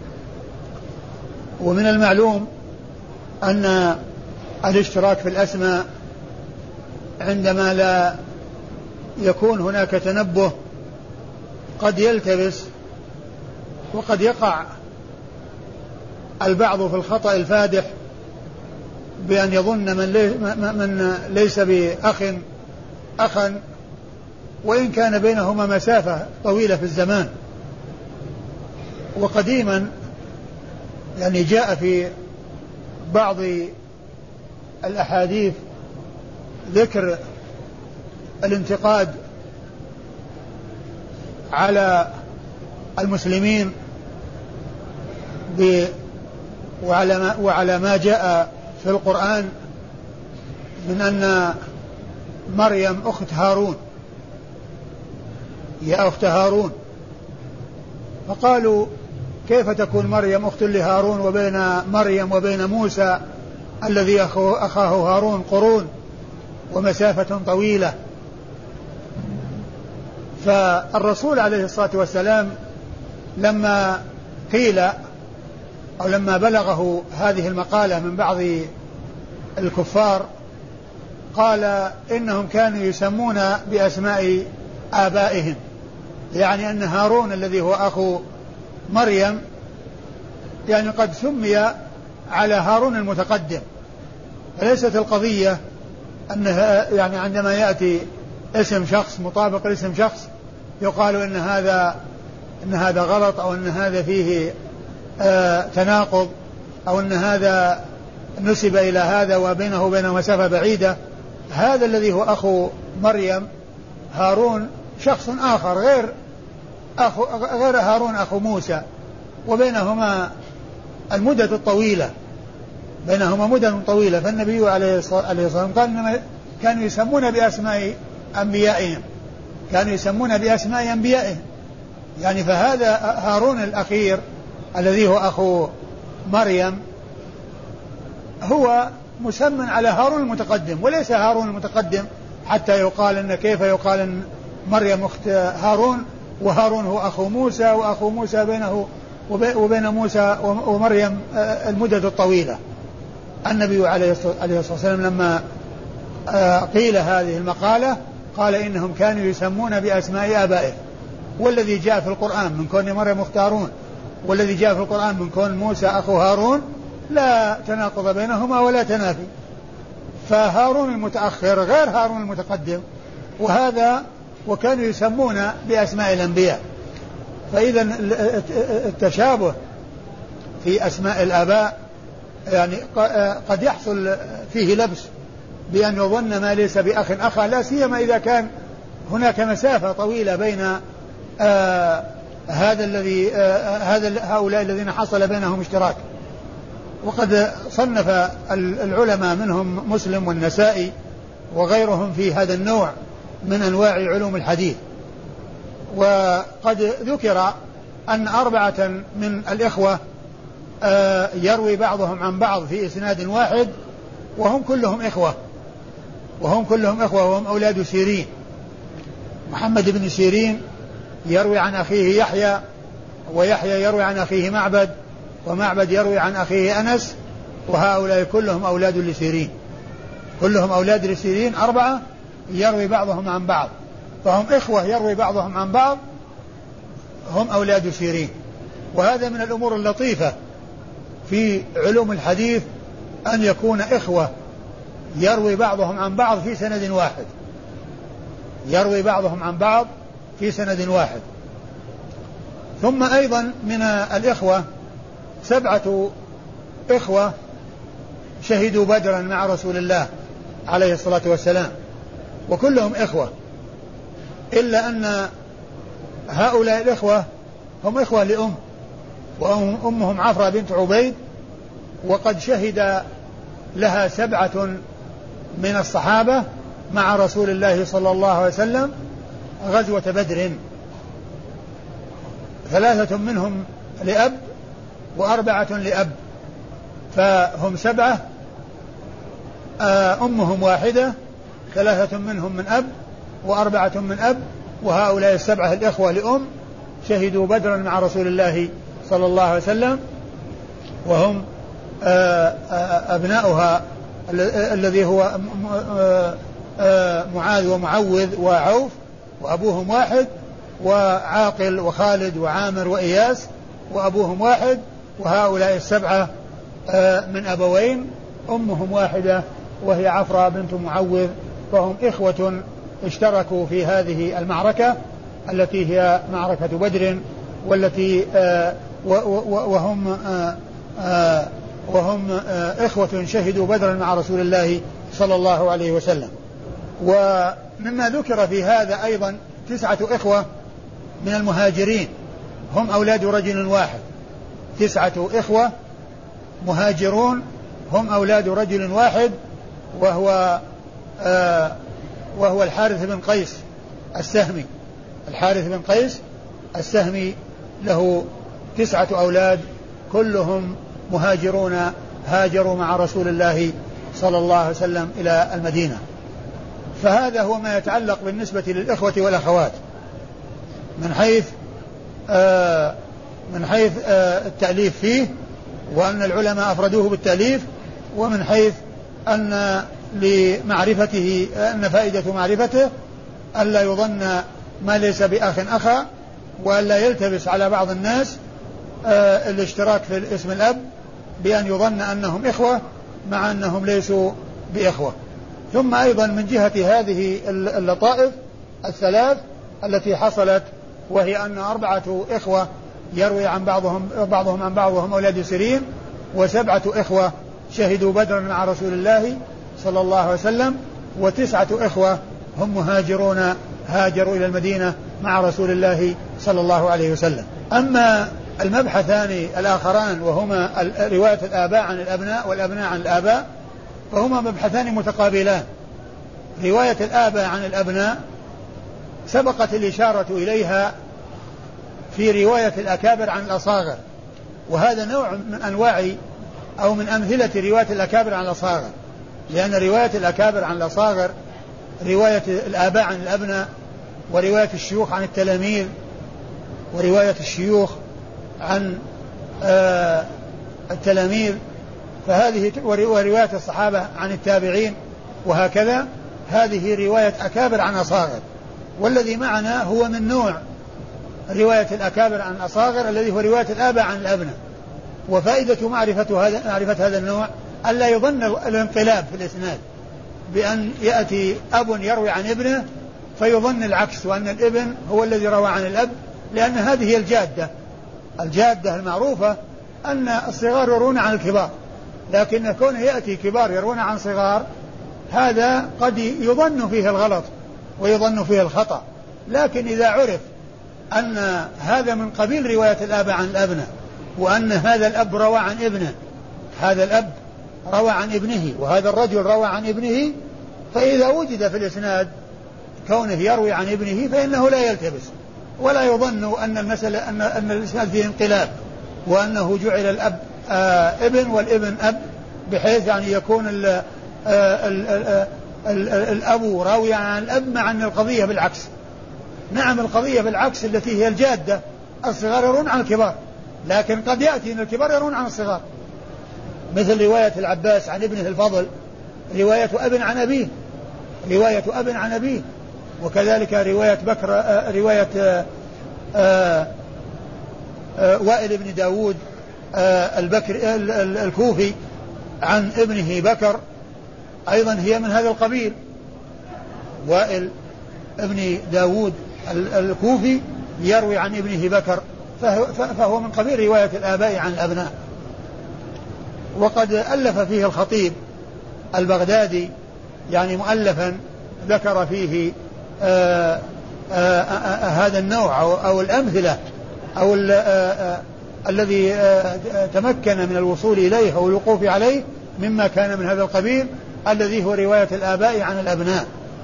ومن المعلوم أن الاشتراك في الأسماء عندما لا يكون هناك تنبه قد يلتبس وقد يقع البعض في الخطأ الفادح بأن يظن من, لي من ليس بأخ أخا وإن كان بينهما مسافة طويلة في الزمان. وقديما يعني جاء في بعض الأحاديث ذكر الانتقاد على المسلمين وعلى ما, وعلى ما جاء في القرآن من أن مريم أخت هارون، يا أخت هارون، فقالوا كيف تكون مريم أخت لهارون وبين مريم وبين موسى الذي أخاه هارون قرون ومسافة طويلة. فالرسول عليه الصلاة والسلام لما قيل أو لما بلغه هذه المقالة من بعض الكفار قال إنهم كانوا يسمون بأسماء آبائهم، يعني أن هارون الذي هو أخو مريم يعني قد سمي على هارون المتقدم. فليست القضية أنها يعني عندما يأتي اسم شخص مطابق لاسم شخص يقال إن هذا إن هذا غلط أو إن هذا فيه آه تناقض أو إن هذا نسب إلى هذا وبينه وبينه مسافة بعيدة. هذا الذي هو أخو مريم هارون شخص آخر غير أخو غير هارون أخو موسى، وبينهما المدة الطويلة بينهما مدة طويلة. فالنبي عليه الصلاة والسلام قال كانوا يسمون بأسماء أنبيائهم كانوا يسمون بأسماء أنبيائهم يعني فهذا هارون الأخير الذي هو أخو مريم هو مسمى على هارون المتقدم وليس هارون المتقدم حتى يقال إن كيف يقال إن مريم أخت هارون وهارون هو أخو موسى وأخو موسى بينه وبين موسى ومريم المدة الطويلة. النبي عليه الصلاة والسلام لما قيل هذه المقالة قال إنهم كانوا يسمون بأسماء آبائهم، والذي جاء في القرآن من كون مريم أخت هارون والذي جاء في القرآن من كون موسى أخو هارون لا تناقض بينهما ولا تنافي. فهارون المتأخر غير هارون المتقدم، وهذا وكانوا يسمون بأسماء الأنبياء. فإذا التشابه في أسماء الآباء يعني قد يحصل فيه لبس بأن يظن ما ليس بأخ أخا، لا سيما إذا كان هناك مسافة طويلة بين آه هذا الذي آه هذا هؤلاء الذين حصل بينهم اشتراك. وقد صنف العلماء منهم مسلم والنسائي وغيرهم في هذا النوع من أنواع علوم الحديث. وقد ذكر أن أربعة من الإخوة آه يروي بعضهم عن بعض في إسناد واحد وهم كلهم إخوة وهم كلهم إخوة وهم أولاد سيرين. محمد بن سيرين يروي عن أخيه يحيى، ويحيى يروي عن أخيه معبد، ومعبد يروي عن أخيه أنس، وهؤلاء كلهم أولاد لسيرين كلهم أولاد لسيرين أربعة يروي بعضهم عن بعض، فهم إخوة يروي بعضهم عن بعض هم أولاد سيرين. وهذا من الأمور اللطيفة في علوم الحديث أن يكون إخوة يروي بعضهم عن بعض في سند واحد يروي بعضهم عن بعض في سند واحد. ثم أيضا من الإخوة سبعة إخوة شهدوا بدرا مع رسول الله عليه الصلاة والسلام، وكلهم إخوة، إلا أن هؤلاء الإخوة هم إخوة لأم، وأمهم عفرة بنت عبيد، وقد شهد لها سبعة من الصحابة مع رسول الله صلى الله عليه وسلم غزوة بدر، ثلاثة منهم لأب وأربعة لأب، فهم سبعة أمهم واحدة، ثلاثة منهم من أب وأربعة من أب، وهؤلاء السبعة الإخوة لأم شهدوا بدرا مع رسول الله صلى الله عليه وسلم، وهم أبناؤها الذي هو معاذ ومعوذ وعوف، وأبوهم واحد، وعاقل وخالد وعامر وإياس، وأبوهم واحد، وهؤلاء السبعة من أبوين أمهم واحدة وهي عفرة بنت معوذ، فهم إخوة اشتركوا في هذه المعركة التي هي معركة بدر، والتي وهم وهم إخوة شهدوا بدرا مع رسول الله صلى الله عليه وسلم. ومما ذكر في هذا أيضا تسعة إخوة من المهاجرين هم أولاد رجل واحد، تسعة إخوة مهاجرون هم أولاد رجل واحد، وهو آه وهو الحارث بن قيس السهمي. الحارث بن قيس السهمي له تسعة أولاد كلهم مهاجرون، هاجروا مع رسول الله صلى الله عليه وسلم إلى المدينة. فهذا هو ما يتعلق بالنسبة للإخوة والأخوات من حيث آه من حيث آه التأليف فيه، وأن العلماء أفردوه بالتأليف، ومن حيث أن لمعرفته أن فائدة معرفته ألا يظن ما ليس بأخ أخا، وألا يلتبس على بعض الناس آه الاشتراك في اسم الأب بأن يظن أنهم إخوة مع أنهم ليسوا بإخوة. ثم أيضا من جهة هذه اللطائف الثلاث التي حصلت، وهي أن أربعة إخوة يروي عن بعضهم بعضهم عن بعضهم أولاد سيرين، وسبعة إخوة شهدوا بدرا مع رسول الله صلى الله عليه وسلم، وتسعة إخوة هم مهاجرون هاجروا إلى المدينة مع رسول الله صلى الله عليه وسلم. أما المبحثان الآخران وهما رواية الآباء عن الأبناء والأبناء عن الآباء، فهما مبحثان متقابلان. رواية الآباء عن الأبناء سبقت الإشارة إليها في رواية الأكابر عن الأصاغر، وهذا نوع من أنواع أو من أمثلة رواية الأكابر عن الأصاغر، لأن رواية الأكابر عن الأصاغر رواية الآباء عن الأبناء، ورواية الشيوخ عن التلاميذ، ورواية الشيوخ عن آه التلاميذ، فهذه ورواية الصحابة عن التابعين، وهكذا هذه رواية أكابر عن أصاغر. والذي معنا هو من نوع رواية الأكابر عن الأصاغر الذي هو رواية الآباء عن الأبناء. وفائدة معرفة هذا معرفة هذا النوع ألا يظن الانقلاب في الإسناد بأن يأتي أب يروي عن ابنه فيظن العكس، وأن الابن هو الذي روى عن الأب، لأن هذه هي الجادة الجادة المعروفة أن الصغار يرون عن الكبار، لكن كونه يأتي كبار يرون عن صغار هذا قد يظن فيه الغلط ويظن فيه الخطأ. لكن إذا عرف أن هذا من قبيل رواية الآباء عن الأبناء، وأن هذا الأب روى عن ابنه، هذا الأب روى عن ابنه، وهذا الرجل روى عن ابنه، فإذا وجد في الإسناد كونه يروي عن ابنه فإنه لا يلتبس ولا يظن أن المسألة أن, أن الإسناد فيه انقلاب، وأنه جعل الأب آه ابن والابن أب، بحيث يعني يكون ال آه ال ال ال الأب راوي عن الأب، مع أن القضية بالعكس. نعم القضية بالعكس التي هي الجادة، الصغار يرون عن الكبار، لكن قد يأتي أن الكبار يرون عن الصغار، مثل رواية العباس عن ابنه الفضل رواية أب عن أبيه، رواية أب عن أبيه. وكذلك رواية بكر آه رواية آه آه آه وائل بن داود آه البكر الكوفي عن ابنه بكر أيضا هي من هذا القبيل. وائل ابن داود الكوفي يروي عن ابنه بكر، فهو من قبيل رواية الآباء عن الأبناء. وقد ألف فيه الخطيب البغدادي يعني مؤلفا ذكر فيه آآ آآ آآ هذا النوع أو, أو الأمثلة أو الذي تمكن من الوصول إليه أو الوقوف عليه مما كان من هذا القبيل الذي هو رواية الآباء عن الأبناء.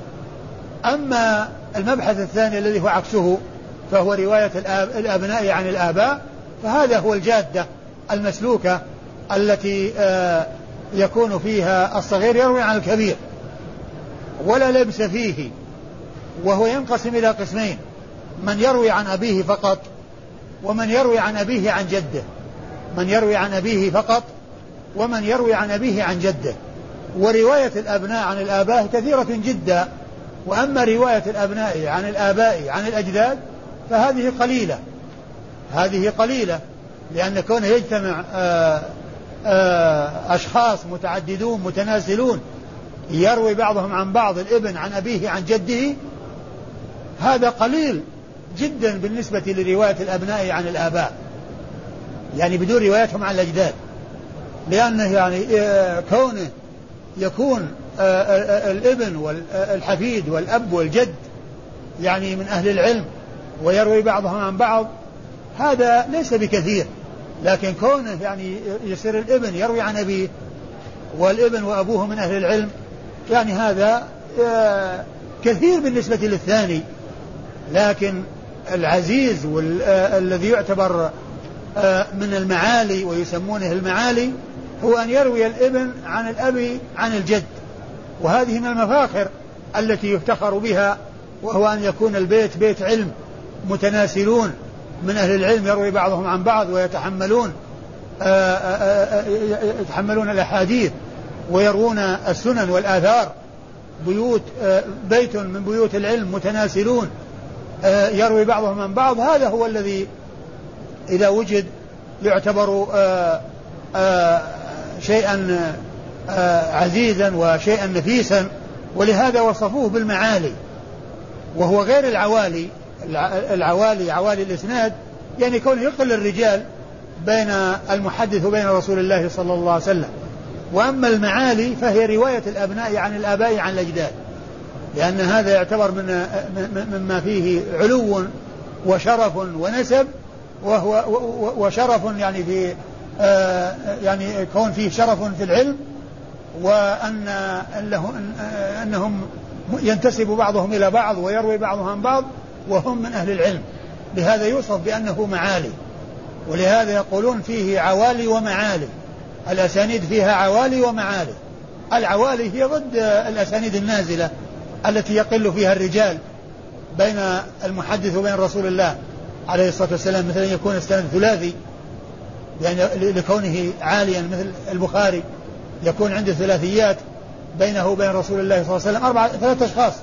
أما المبحث الثاني الذي هو عكسه فهو رواية الأبناء عن الآباء، فهذا هو الجادة المسلوكة التي يكون فيها الصغير يروي عن الكبير ولا لبس فيه، وهو ينقسم إلى قسمين: من يروي عن أبيه فقط، ومن يروي عن أبيه عن جده. من يروي عن أبيه فقط، ومن يروي عن أبيه عن جده. ورواية الأبناء عن الآباء كثيرة جدا، وأما رواية الأبناء عن الآباء عن الأجداد فهذه قليلة، هذه قليلة. لأن كونه يجتمع آآ آآ أشخاص متعددون متناسلون يروي بعضهم عن بعض الابن عن أبيه عن جده، هذا قليل جدا بالنسبة لرواية الأبناء عن الآباء، يعني بدون روايتهم عن الأجداد. لأنه يعني كونه يكون الابن والحفيد والأب والجد يعني من أهل العلم ويروي بعضهم عن بعض هذا ليس بكثير، لكن كونه يعني يصير الابن يروي عن أبيه والابن وأبوه من أهل العلم يعني هذا كثير بالنسبة للثاني. لكن العزيز والذي يعتبر من المعالي ويسمونه المعالي هو أن يروي الابن عن الأب عن الجد، وهذه من المفاخر التي يفتخر بها، وهو أن يكون البيت بيت علم متناسلون من أهل العلم يروي بعضهم عن بعض ويتحملون يتحملون الأحاديث ويروون السنن والآثار. بيوت بيت من بيوت العلم متناسلون يروي بعضهم عن بعض، هذا هو الذي إذا وجد يعتبر شيئا عزيزا وشيئا نفيسا، ولهذا وصفوه بالمعالي، وهو غير العوالي. العوالي عوالي الإسناد يعني كونه يقل الرجال بين المحدث وبين رسول الله صلى الله عليه وسلم. وأما المعالي فهي رواية الأبناء عن الآباء عن الأجداد، لأن هذا يعتبر من مما فيه علو وشرف ونسب، وهو وشرف يعني في يعني كون فيه شرف في العلم، وأن أنهم ينتسب بعضهم إلى بعض ويروي بعضهم عن بعض وهم من أهل العلم، لهذا يوصف بأنه معالي. ولهذا يقولون فيه عوالي ومعالي، الأسانيد فيها عوالي ومعالي. العوالي هي ضد الأسانيد النازلة التي يقل فيها الرجال بين المحدث وبين رسول الله عليه الصلاة والسلام، مثل أن يكون السند ثلاثي يعني لكونه عاليا، مثل البخاري يكون عنده ثلاثيات بينه وبين رسول الله صلى الله عليه وسلم أربعة ثلاثة أشخاص.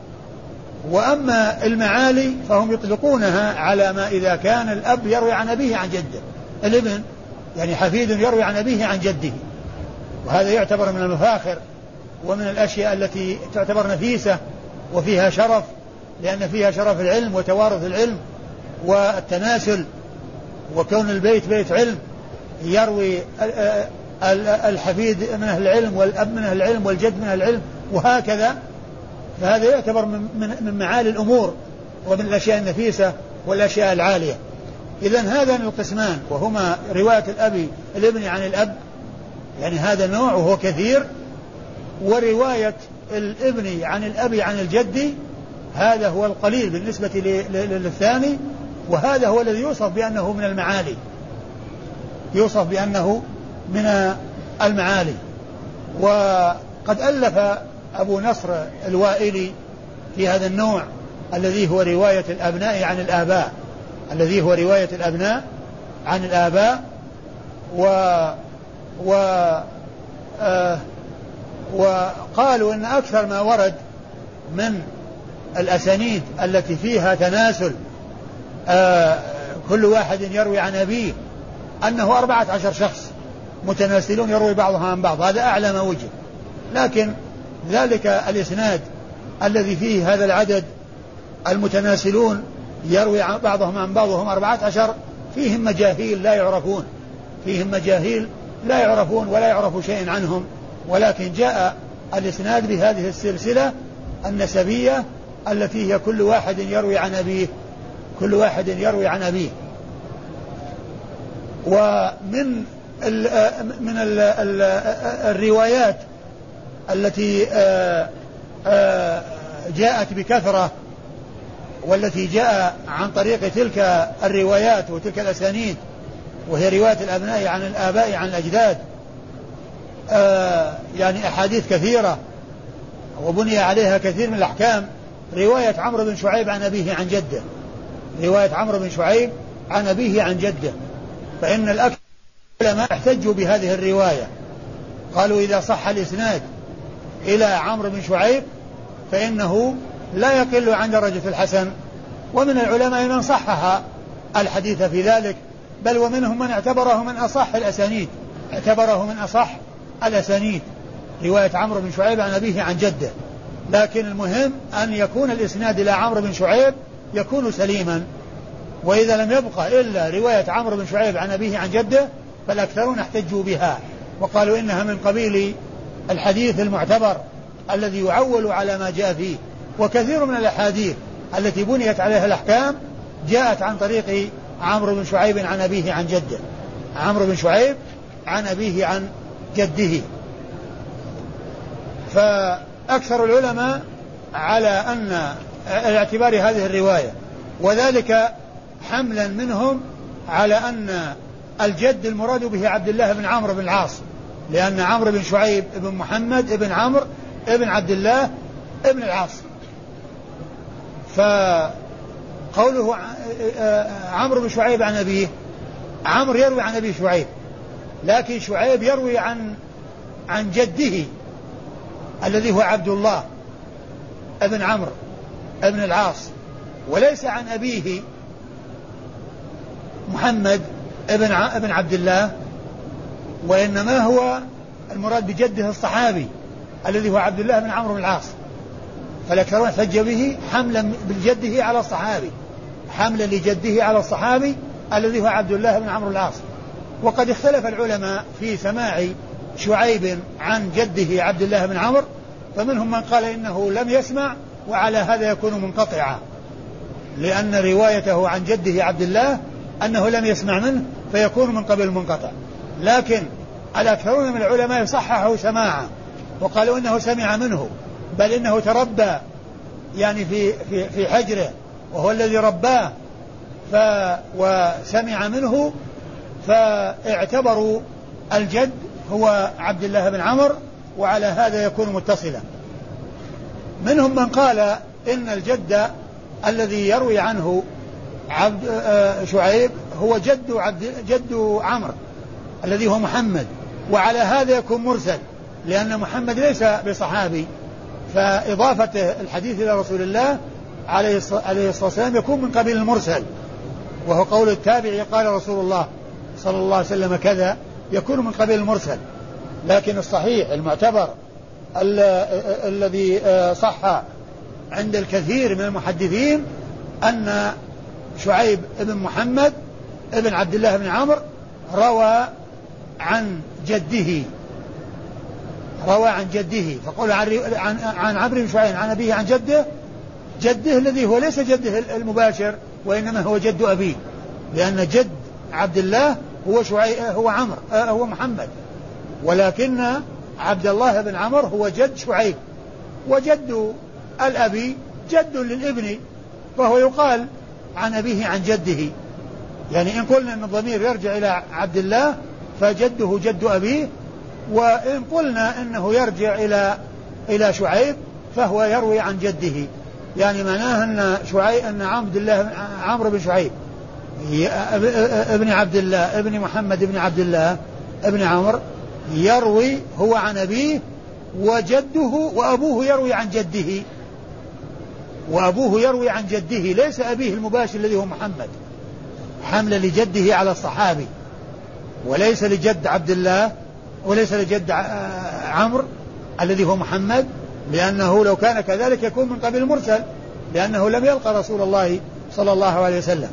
وأما المعالي فهم يطلقونها على ما إذا كان الأب يروي عن أبيه عن جده، الابن يعني حفيد يروي عن أبيه عن جده، وهذا يعتبر من المفاخر ومن الأشياء التي تعتبر نفيسة وفيها شرف، لأن فيها شرف العلم وتوارث العلم والتناسل، وكون البيت بيت علم يروي الحفيد من أهل العلم والأب من أهل العلم والجد من أهل العلم وهكذا، فهذا يعتبر من معالي الأمور ومن الأشياء النفيسة والأشياء العالية. إذن هذان القسمان وهما رواية الأب الابن عن الأب، يعني هذا النوع وهو كثير، ورواية الابن عن الأب عن الجد هذا هو القليل بالنسبة للثاني، وهذا هو الذي يوصف بأنه من المعالي، يوصف بأنه من المعالي. وقد ألف أبو نصر الوائلي في هذا النوع الذي هو رواية الأبناء عن الآباء، الذي هو رواية الأبناء عن الآباء و و آه وقالوا إن أكثر ما ورد من الأسانيد التي فيها تناسل آه كل واحد يروي عن أبيه أنه أربعة عشر شخص متناسلون يروي بعضهم عن بعض، هذا أعلى ما وجد. لكن ذلك الإسناد الذي فيه هذا العدد المتناسلون يروي بعضهم عن بعض وهم أربعة عشر فيهم مجاهيل لا يعرفون، فيهم مجاهيل لا يعرفون ولا يعرف شيء عنهم، ولكن جاء الإسناد بهذه السلسلة النسبية التي هي كل واحد يروي عن أبيه، كل واحد يروي عن أبيه. ومن ال من ال ال الروايات التي جاءت بكثرة والتي جاء عن طريق تلك الروايات وتلك الأسانيد، وهي رواية الأبناء عن الآباء عن الأجداد، يعني أحاديث كثيرة وبني عليها كثير من الأحكام. رواية عمرو بن شعيب عن أبيه عن جده، رواية عمرو بن شعيب عن أبيه عن جده، فإن الأكثر العلماء احتجوا بهذه الرواية، قالوا إذا صح الإسناد إلى عمرو بن شعيب فإنه لا يقل عن درجة الحسن. ومن العلماء من صحح الحديث في ذلك بل ومنهم من اعتبره من أصح الأسانيد اعتبره من أصح الأسانيد رواية عمرو بن شعيب عن أبيه عن جده. لكن المهم أن يكون الإسناد إلى عمرو بن شعيب يكون سليما، وإذا لم يبقى إلا رواية عمرو بن شعيب عن أبيه عن جده فالأكثرون احتجوا بها وقالوا إنها من قبيل الحديث المعتبر الذي يعول على ما جاء فيه. وكثير من الأحاديث التي بنيت عليها الأحكام جاءت عن طريق عمرو بن شعيب عن أبيه عن جده، عمرو بن شعيب عن أبيه عن جده. فأكثر العلماء على أن اعتبار هذه الرواية، وذلك حملا منهم على أن الجد المراد به عبد الله بن عمرو بن العاص، لأن عمرو بن شعيب بن محمد بن عمرو بن عبد الله بن العاص. فقوله عمرو بن شعيب عن أبيه، عمرو يروي عن أبي شعيب، لكن شعيب يروي عن عن جده الذي هو عبد الله ابن عمرو ابن العاص، وليس عن أبيه محمد ابن ابن عبد الله، وإنما هو المراد بجده الصحابي الذي هو عبد الله بن عمرو بن العاص. فالأكثرون احتج به حملا بجده على الصحابي، حملا لجده على الصحابي الذي هو عبد الله بن عمرو العاص. وقد اختلف العلماء في سماع شعيب عن جده عبد الله بن عمرو، فمنهم من قال إنه لم يسمع وعلى هذا يكون منقطعا، لأن روايته عن جده عبد الله أنه لم يسمع منه فيكون من قبل المنقطع. لكن الأكثرون من العلماء صححوا سماعه وقالوا إنه سمع منه، بل إنه تربى يعني في في في حجره وهو الذي رباه ف وسمع منه، فاعتبروا الجد هو عبد الله بن عمرو، وعلى هذا يكون متصلا. منهم من قال إن الجد الذي يروي عنه عبد شعيب هو جد عبد جد عمرو الذي هو محمد، وعلى هذا يكون مرسل، لأن محمد ليس بصحابي، فإضافة الحديث إلى رسول الله عليه الصلاة والسلام يكون من قبيل المرسل، وهو قول التابعي قال رسول الله صلى الله عليه وسلم كذا، يكون من قبيل المرسل. لكن الصحيح المعتبر الذي صح عند الكثير من المحدثين أن شعيب بن محمد ابن عبد الله بن عمرو روى عن جده، روى عن جده، فقول عن عن, عن عمرو بن شعيب عن أبيه عن جده، جده الذي هو ليس جده المباشر وإنما هو جد أبيه، لأن جد عبد الله هو شعيب هو عمرو هو محمد، ولكن عبد الله بن عمرو هو جد شعيب، وجد الأبي جد للابن، فهو يقال عن أبيه عن جده. يعني إن قلنا أن الضمير يرجع إلى عبد الله فجده جد أبيه، وإن قلنا أنه يرجع إلى إلى شعيب فهو يروي عن جده. يعني معناه أن شعيب أن عبد الله عمرو بن شعيب ابن عبد الله ابن محمد ابن عبد الله ابن عمرو يروي هو عن أبيه، وجده وأبوه يروي عن جده، وأبوه يروي عن جده ليس أبيه المباشر الذي هو محمد، حمل لجده على الصحابي، وليس لجد عبد الله وليس لجد عمرو الذي هو محمد، لأنه لو كان كذلك يكون من قبيل المرسل، لأنه لم يلقى رسول الله صلى الله عليه وسلم.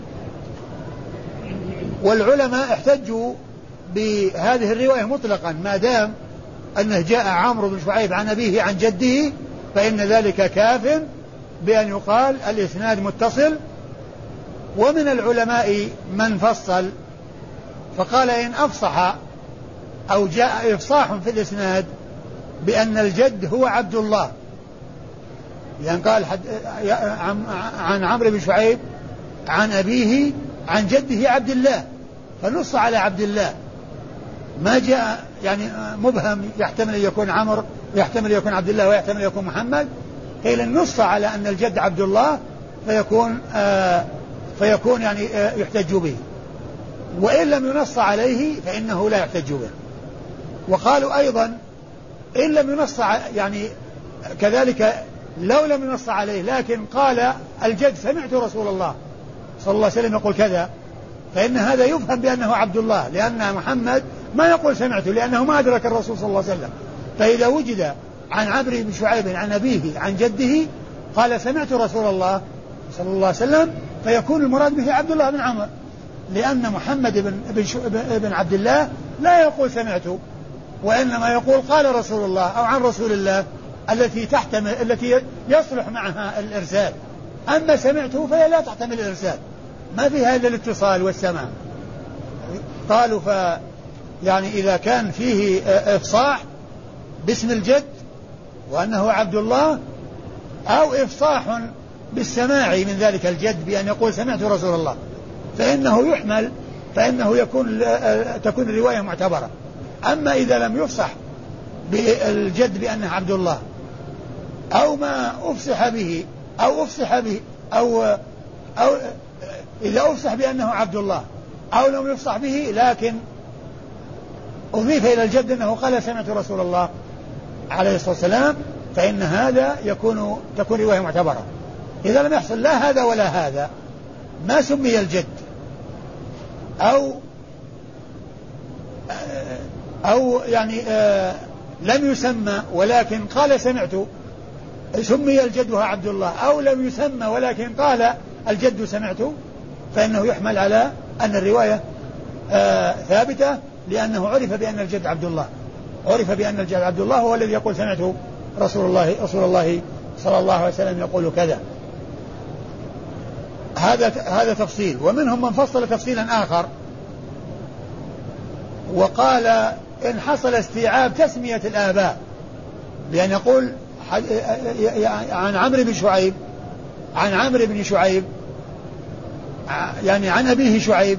والعلماء احتجوا بهذه الرواية مطلقا، ما دام أنه جاء عمرو بن شعيب عن أبيه عن جده فإن ذلك كاف بأن يقال الإسناد متصل. ومن العلماء من فصل فقال إن أفصح أو جاء إفصاح في الإسناد بأن الجد هو عبد الله، يعني قال عن عمرو بن شعيب عن أبيه عن جده عبد الله، فنص على عبد الله، ما جاء يعني مبهم يحتمل أن يكون عمرو يحتمل يكون عبد الله ويحتمل يكون محمد، قيل النص على أن الجد عبد الله فيكون آه فيكون يعني آه يحتج به، وإن لم ينص عليه فإنه لا يحتج به. وقالوا أيضا إن لم ينص يعني كذلك لو لم ينص عليه لكن قال الجد سمعت رسول الله صلى الله عليه وسلم يقول كذا، فإن هذا يفهم بأنه عبد الله، لأن محمد ما يقول سمعته لأنه ما أدرك الرسول صلى الله عليه وسلم. فإذا وجد عن عمرو بن شعيب عن أبيه عن جده قال سمعت رسول الله صلى الله عليه وسلم، فيكون المراد به عبد الله بن عمرو، لأن محمد بن, بن, بن عبد الله لا يقول سمعته، وإنما يقول قال رسول الله أو عن رسول الله التي تحتمل التي يصلح معها الإرسال. أما سمعته فهي لا تحتمل الإرسال، ما فيها إلا الاتصال والسماع. قالوا ف يعني إذا كان فيه إفصاح باسم الجد وأنه عبد الله، أو إفصاح بالسماع من ذلك الجد بأن يقول سمعت رسول الله، فإنه يحمل فإنه يكون تكون الرواية معتبرة. أما إذا لم يفصح بالجد بأنه عبد الله، أو ما أفصح به أو أفصح به أو أو إذا أفصح بأنه عبد الله أو لم يفصح به لكن أضيف إلى الجد أنه قال سمعت رسول الله عليه الصلاة والسلام، فإن هذا يكون تكون رواية معتبرة. إذا لم يحصل لا هذا ولا هذا ما سمي الجد، أو أو يعني آه لم يسمى ولكن قال سمعت، سمي الجد وهو عبد الله، أو لم يسمى ولكن قال الجد سمعت، فإنه يحمل على أن الرواية آه ثابتة، لأنه عرف بأن الجد عبد الله، عرف بأن الجد عبد الله هو الذي يقول سمعت رسول الله رسول الله صلى الله عليه وسلم يقول كذا. هذا هذا تفصيل. ومنهم من فصل تفصيلا آخر وقال إن حصل استيعاب تسمية الآباء، بأن يقول عن عمرو بن شعيب عن عمرو بن شعيب يعني عن أبيه شعيب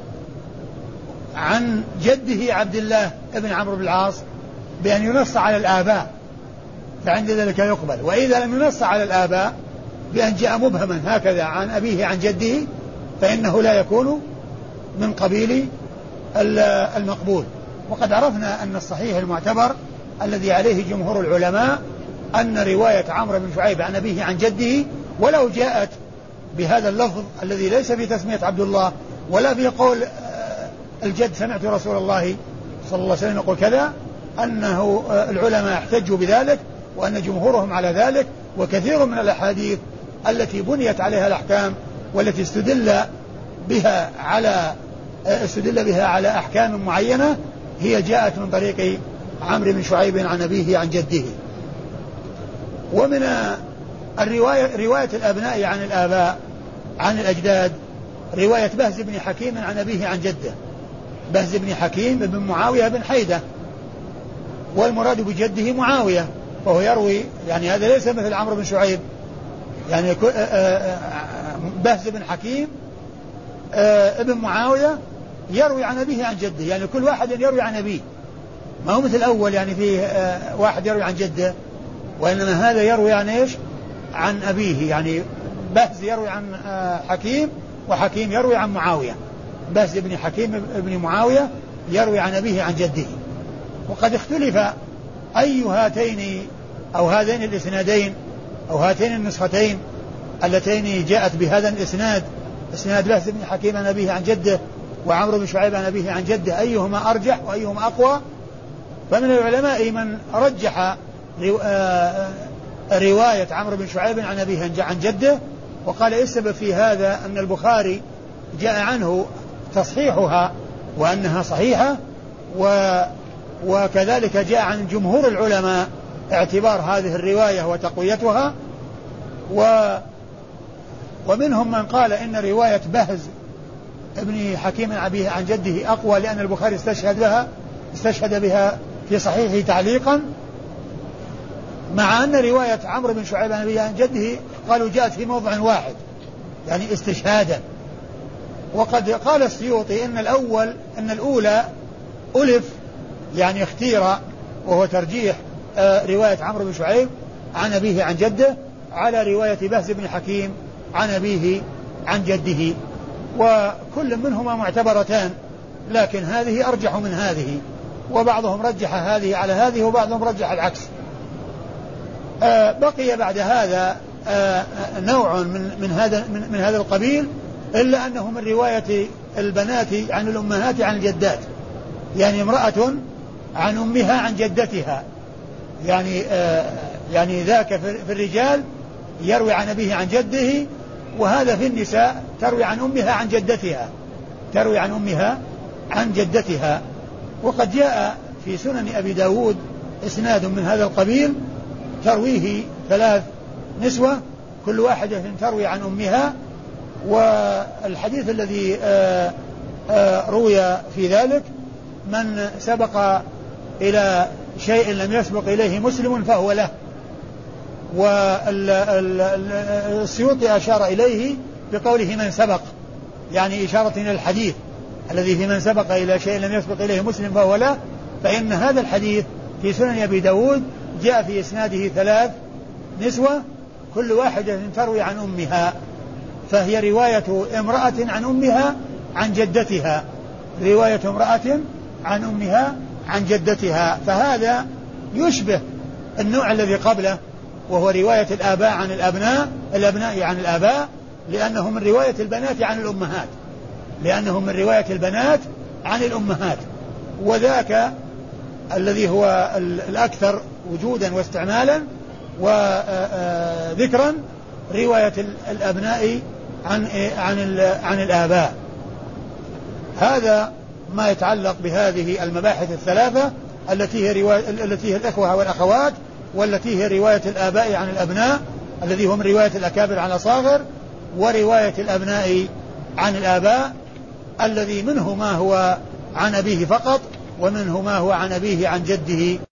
عن جده عبد الله بن عمرو بن العاص، بأن ينص على الآباء فعند ذلك يقبل. وإذا لم ينص على الآباء بأن جاء مبهما هكذا عن أبيه عن جده، فإنه لا يكون من قبيل المقبول. وقد عرفنا أن الصحيح المعتبر الذي عليه جمهور العلماء أن رواية عمرو بن شعيب عن أبيه عن جده ولو جاءت بهذا اللفظ الذي ليس في تسمية عبد الله ولا في قول الجد سمعت رسول الله صلى الله عليه وسلم يقول كذا، أنه العلماء احتجوا بذلك، وأن جمهورهم على ذلك. وكثير من الأحاديث التي بنيت عليها الأحكام والتي استدل بها على استدل بها على أحكام معينة هي جاءت من طريق عمرو بن شعيب عن أبيه عن جده. ومن الرواية رواية الأبناء عن الآباء عن الأجداد رواية بهز بن حكيم عن أبيه عن جده، بهز بن حكيم بن معاوية بن حيدة، والمراد بجده معاوية، وهو يروي يعني هذا ليس مثل عمرو بن شعيب، يعني بهز بن حكيم ابن معاوية يروي عن أبيه عن جده، يعني كل واحد يروي عن أبيه، ما هو مثل الأول يعني فيه واحد يروي عن جده، وإنما هذا يروي عن إيش؟ عن أبيه. يعني بهز يروي عن حكيم وحكيم يروي عن معاوية، بهز بن حكيم ابن معاوية يروي عن أبيه عن جده. وقد اختلف أي هاتين أو هذين الإسنادين أو هاتين النسختين اللتين جاءت بهذا الإسناد، إسناد بهز بن حكيم عن أبيه عن جده وعمرو بن شعيب عن أبيه عن جده، أيهما أرجح وأيهما أقوى. فمن العلماء من رجح رواية عمرو بن شعيب عن أبيه عن جده، وقال السبب في هذا أن البخاري جاء عنه تصحيحها وأنها صحيحة، و وكذلك جاء عن جمهور العلماء اعتبار هذه الرواية وتقويتها. و ومنهم من قال إن رواية بهز ابن حكيم عن أبيه عن جده أقوى، لأن البخاري استشهد بها استشهد بها في صحيحه تعليقا، مع أن رواية عمرو بن شعيب عن أبيه عن جده قالوا جاءت في موضع واحد يعني استشهادا. وقد قال السيوطي إن الأول إن الأولى ألف يعني اختير، وهو ترجيح رواية عمرو بن شعيب عن أبيه عن جده على رواية بهز بن حكيم عن أبيه عن جده، وكل منهما معتبرتان، لكن هذه أرجح من هذه، وبعضهم رجح هذه على هذه وبعضهم رجح العكس. بقي بعد هذا نوع من من هذا من, من هذا القبيل، إلا أنه من رواية البنات عن الأمهات عن الجدات، يعني امرأة عن أمها عن جدتها، يعني آه يعني ذاك في الرجال يروي عن أبيه عن جده، وهذا في النساء تروي عن أمها عن جدتها، تروي عن أمها عن جدتها. وقد جاء في سنن أبي داود إسناد من هذا القبيل ترويه ثلاث نسوة كل واحدة تروي عن أمها. والحديث الذي آآ آآ روي في ذلك من سبق إلى شيء لم يسبق إليه مسلم فهو له. والسيوطي أشار إليه بقوله من سبق، يعني إشارة إلى الحديث الذي في من سبق إلى شيء لم يسبق إليه مسلم فهو له، فإن هذا الحديث في سنن أبي داود جاء في إسناده ثلاث نسوة كل واحدة تروي عن أمها، فهي رواية امرأة عن أمها عن جدتها، رواية امرأة عن أمها عن جدتها. فهذا يشبه النوع الذي قبله وهو رواية الآباء عن الأبناء، الأبناء عن الآباء، لأنه من رواية البنات عن الأمهات، لأنه من رواية البنات عن الأمهات. وذاك الذي هو الأكثر وجودا واستعمالا وذكرا رواية الأبناء عن عن عن الآباء. هذا ما يتعلق بهذه المباحث الثلاثة التي هي رواية التي هي الأخوة والأخوات، والتي هي رواية الآباء عن الأبناء الذي هم رواية الأكابر عن الأصاغر، ورواية الأبناء عن الآباء الذي منه ما هو عن أبيه فقط ومنه ما هو عن أبيه عن جده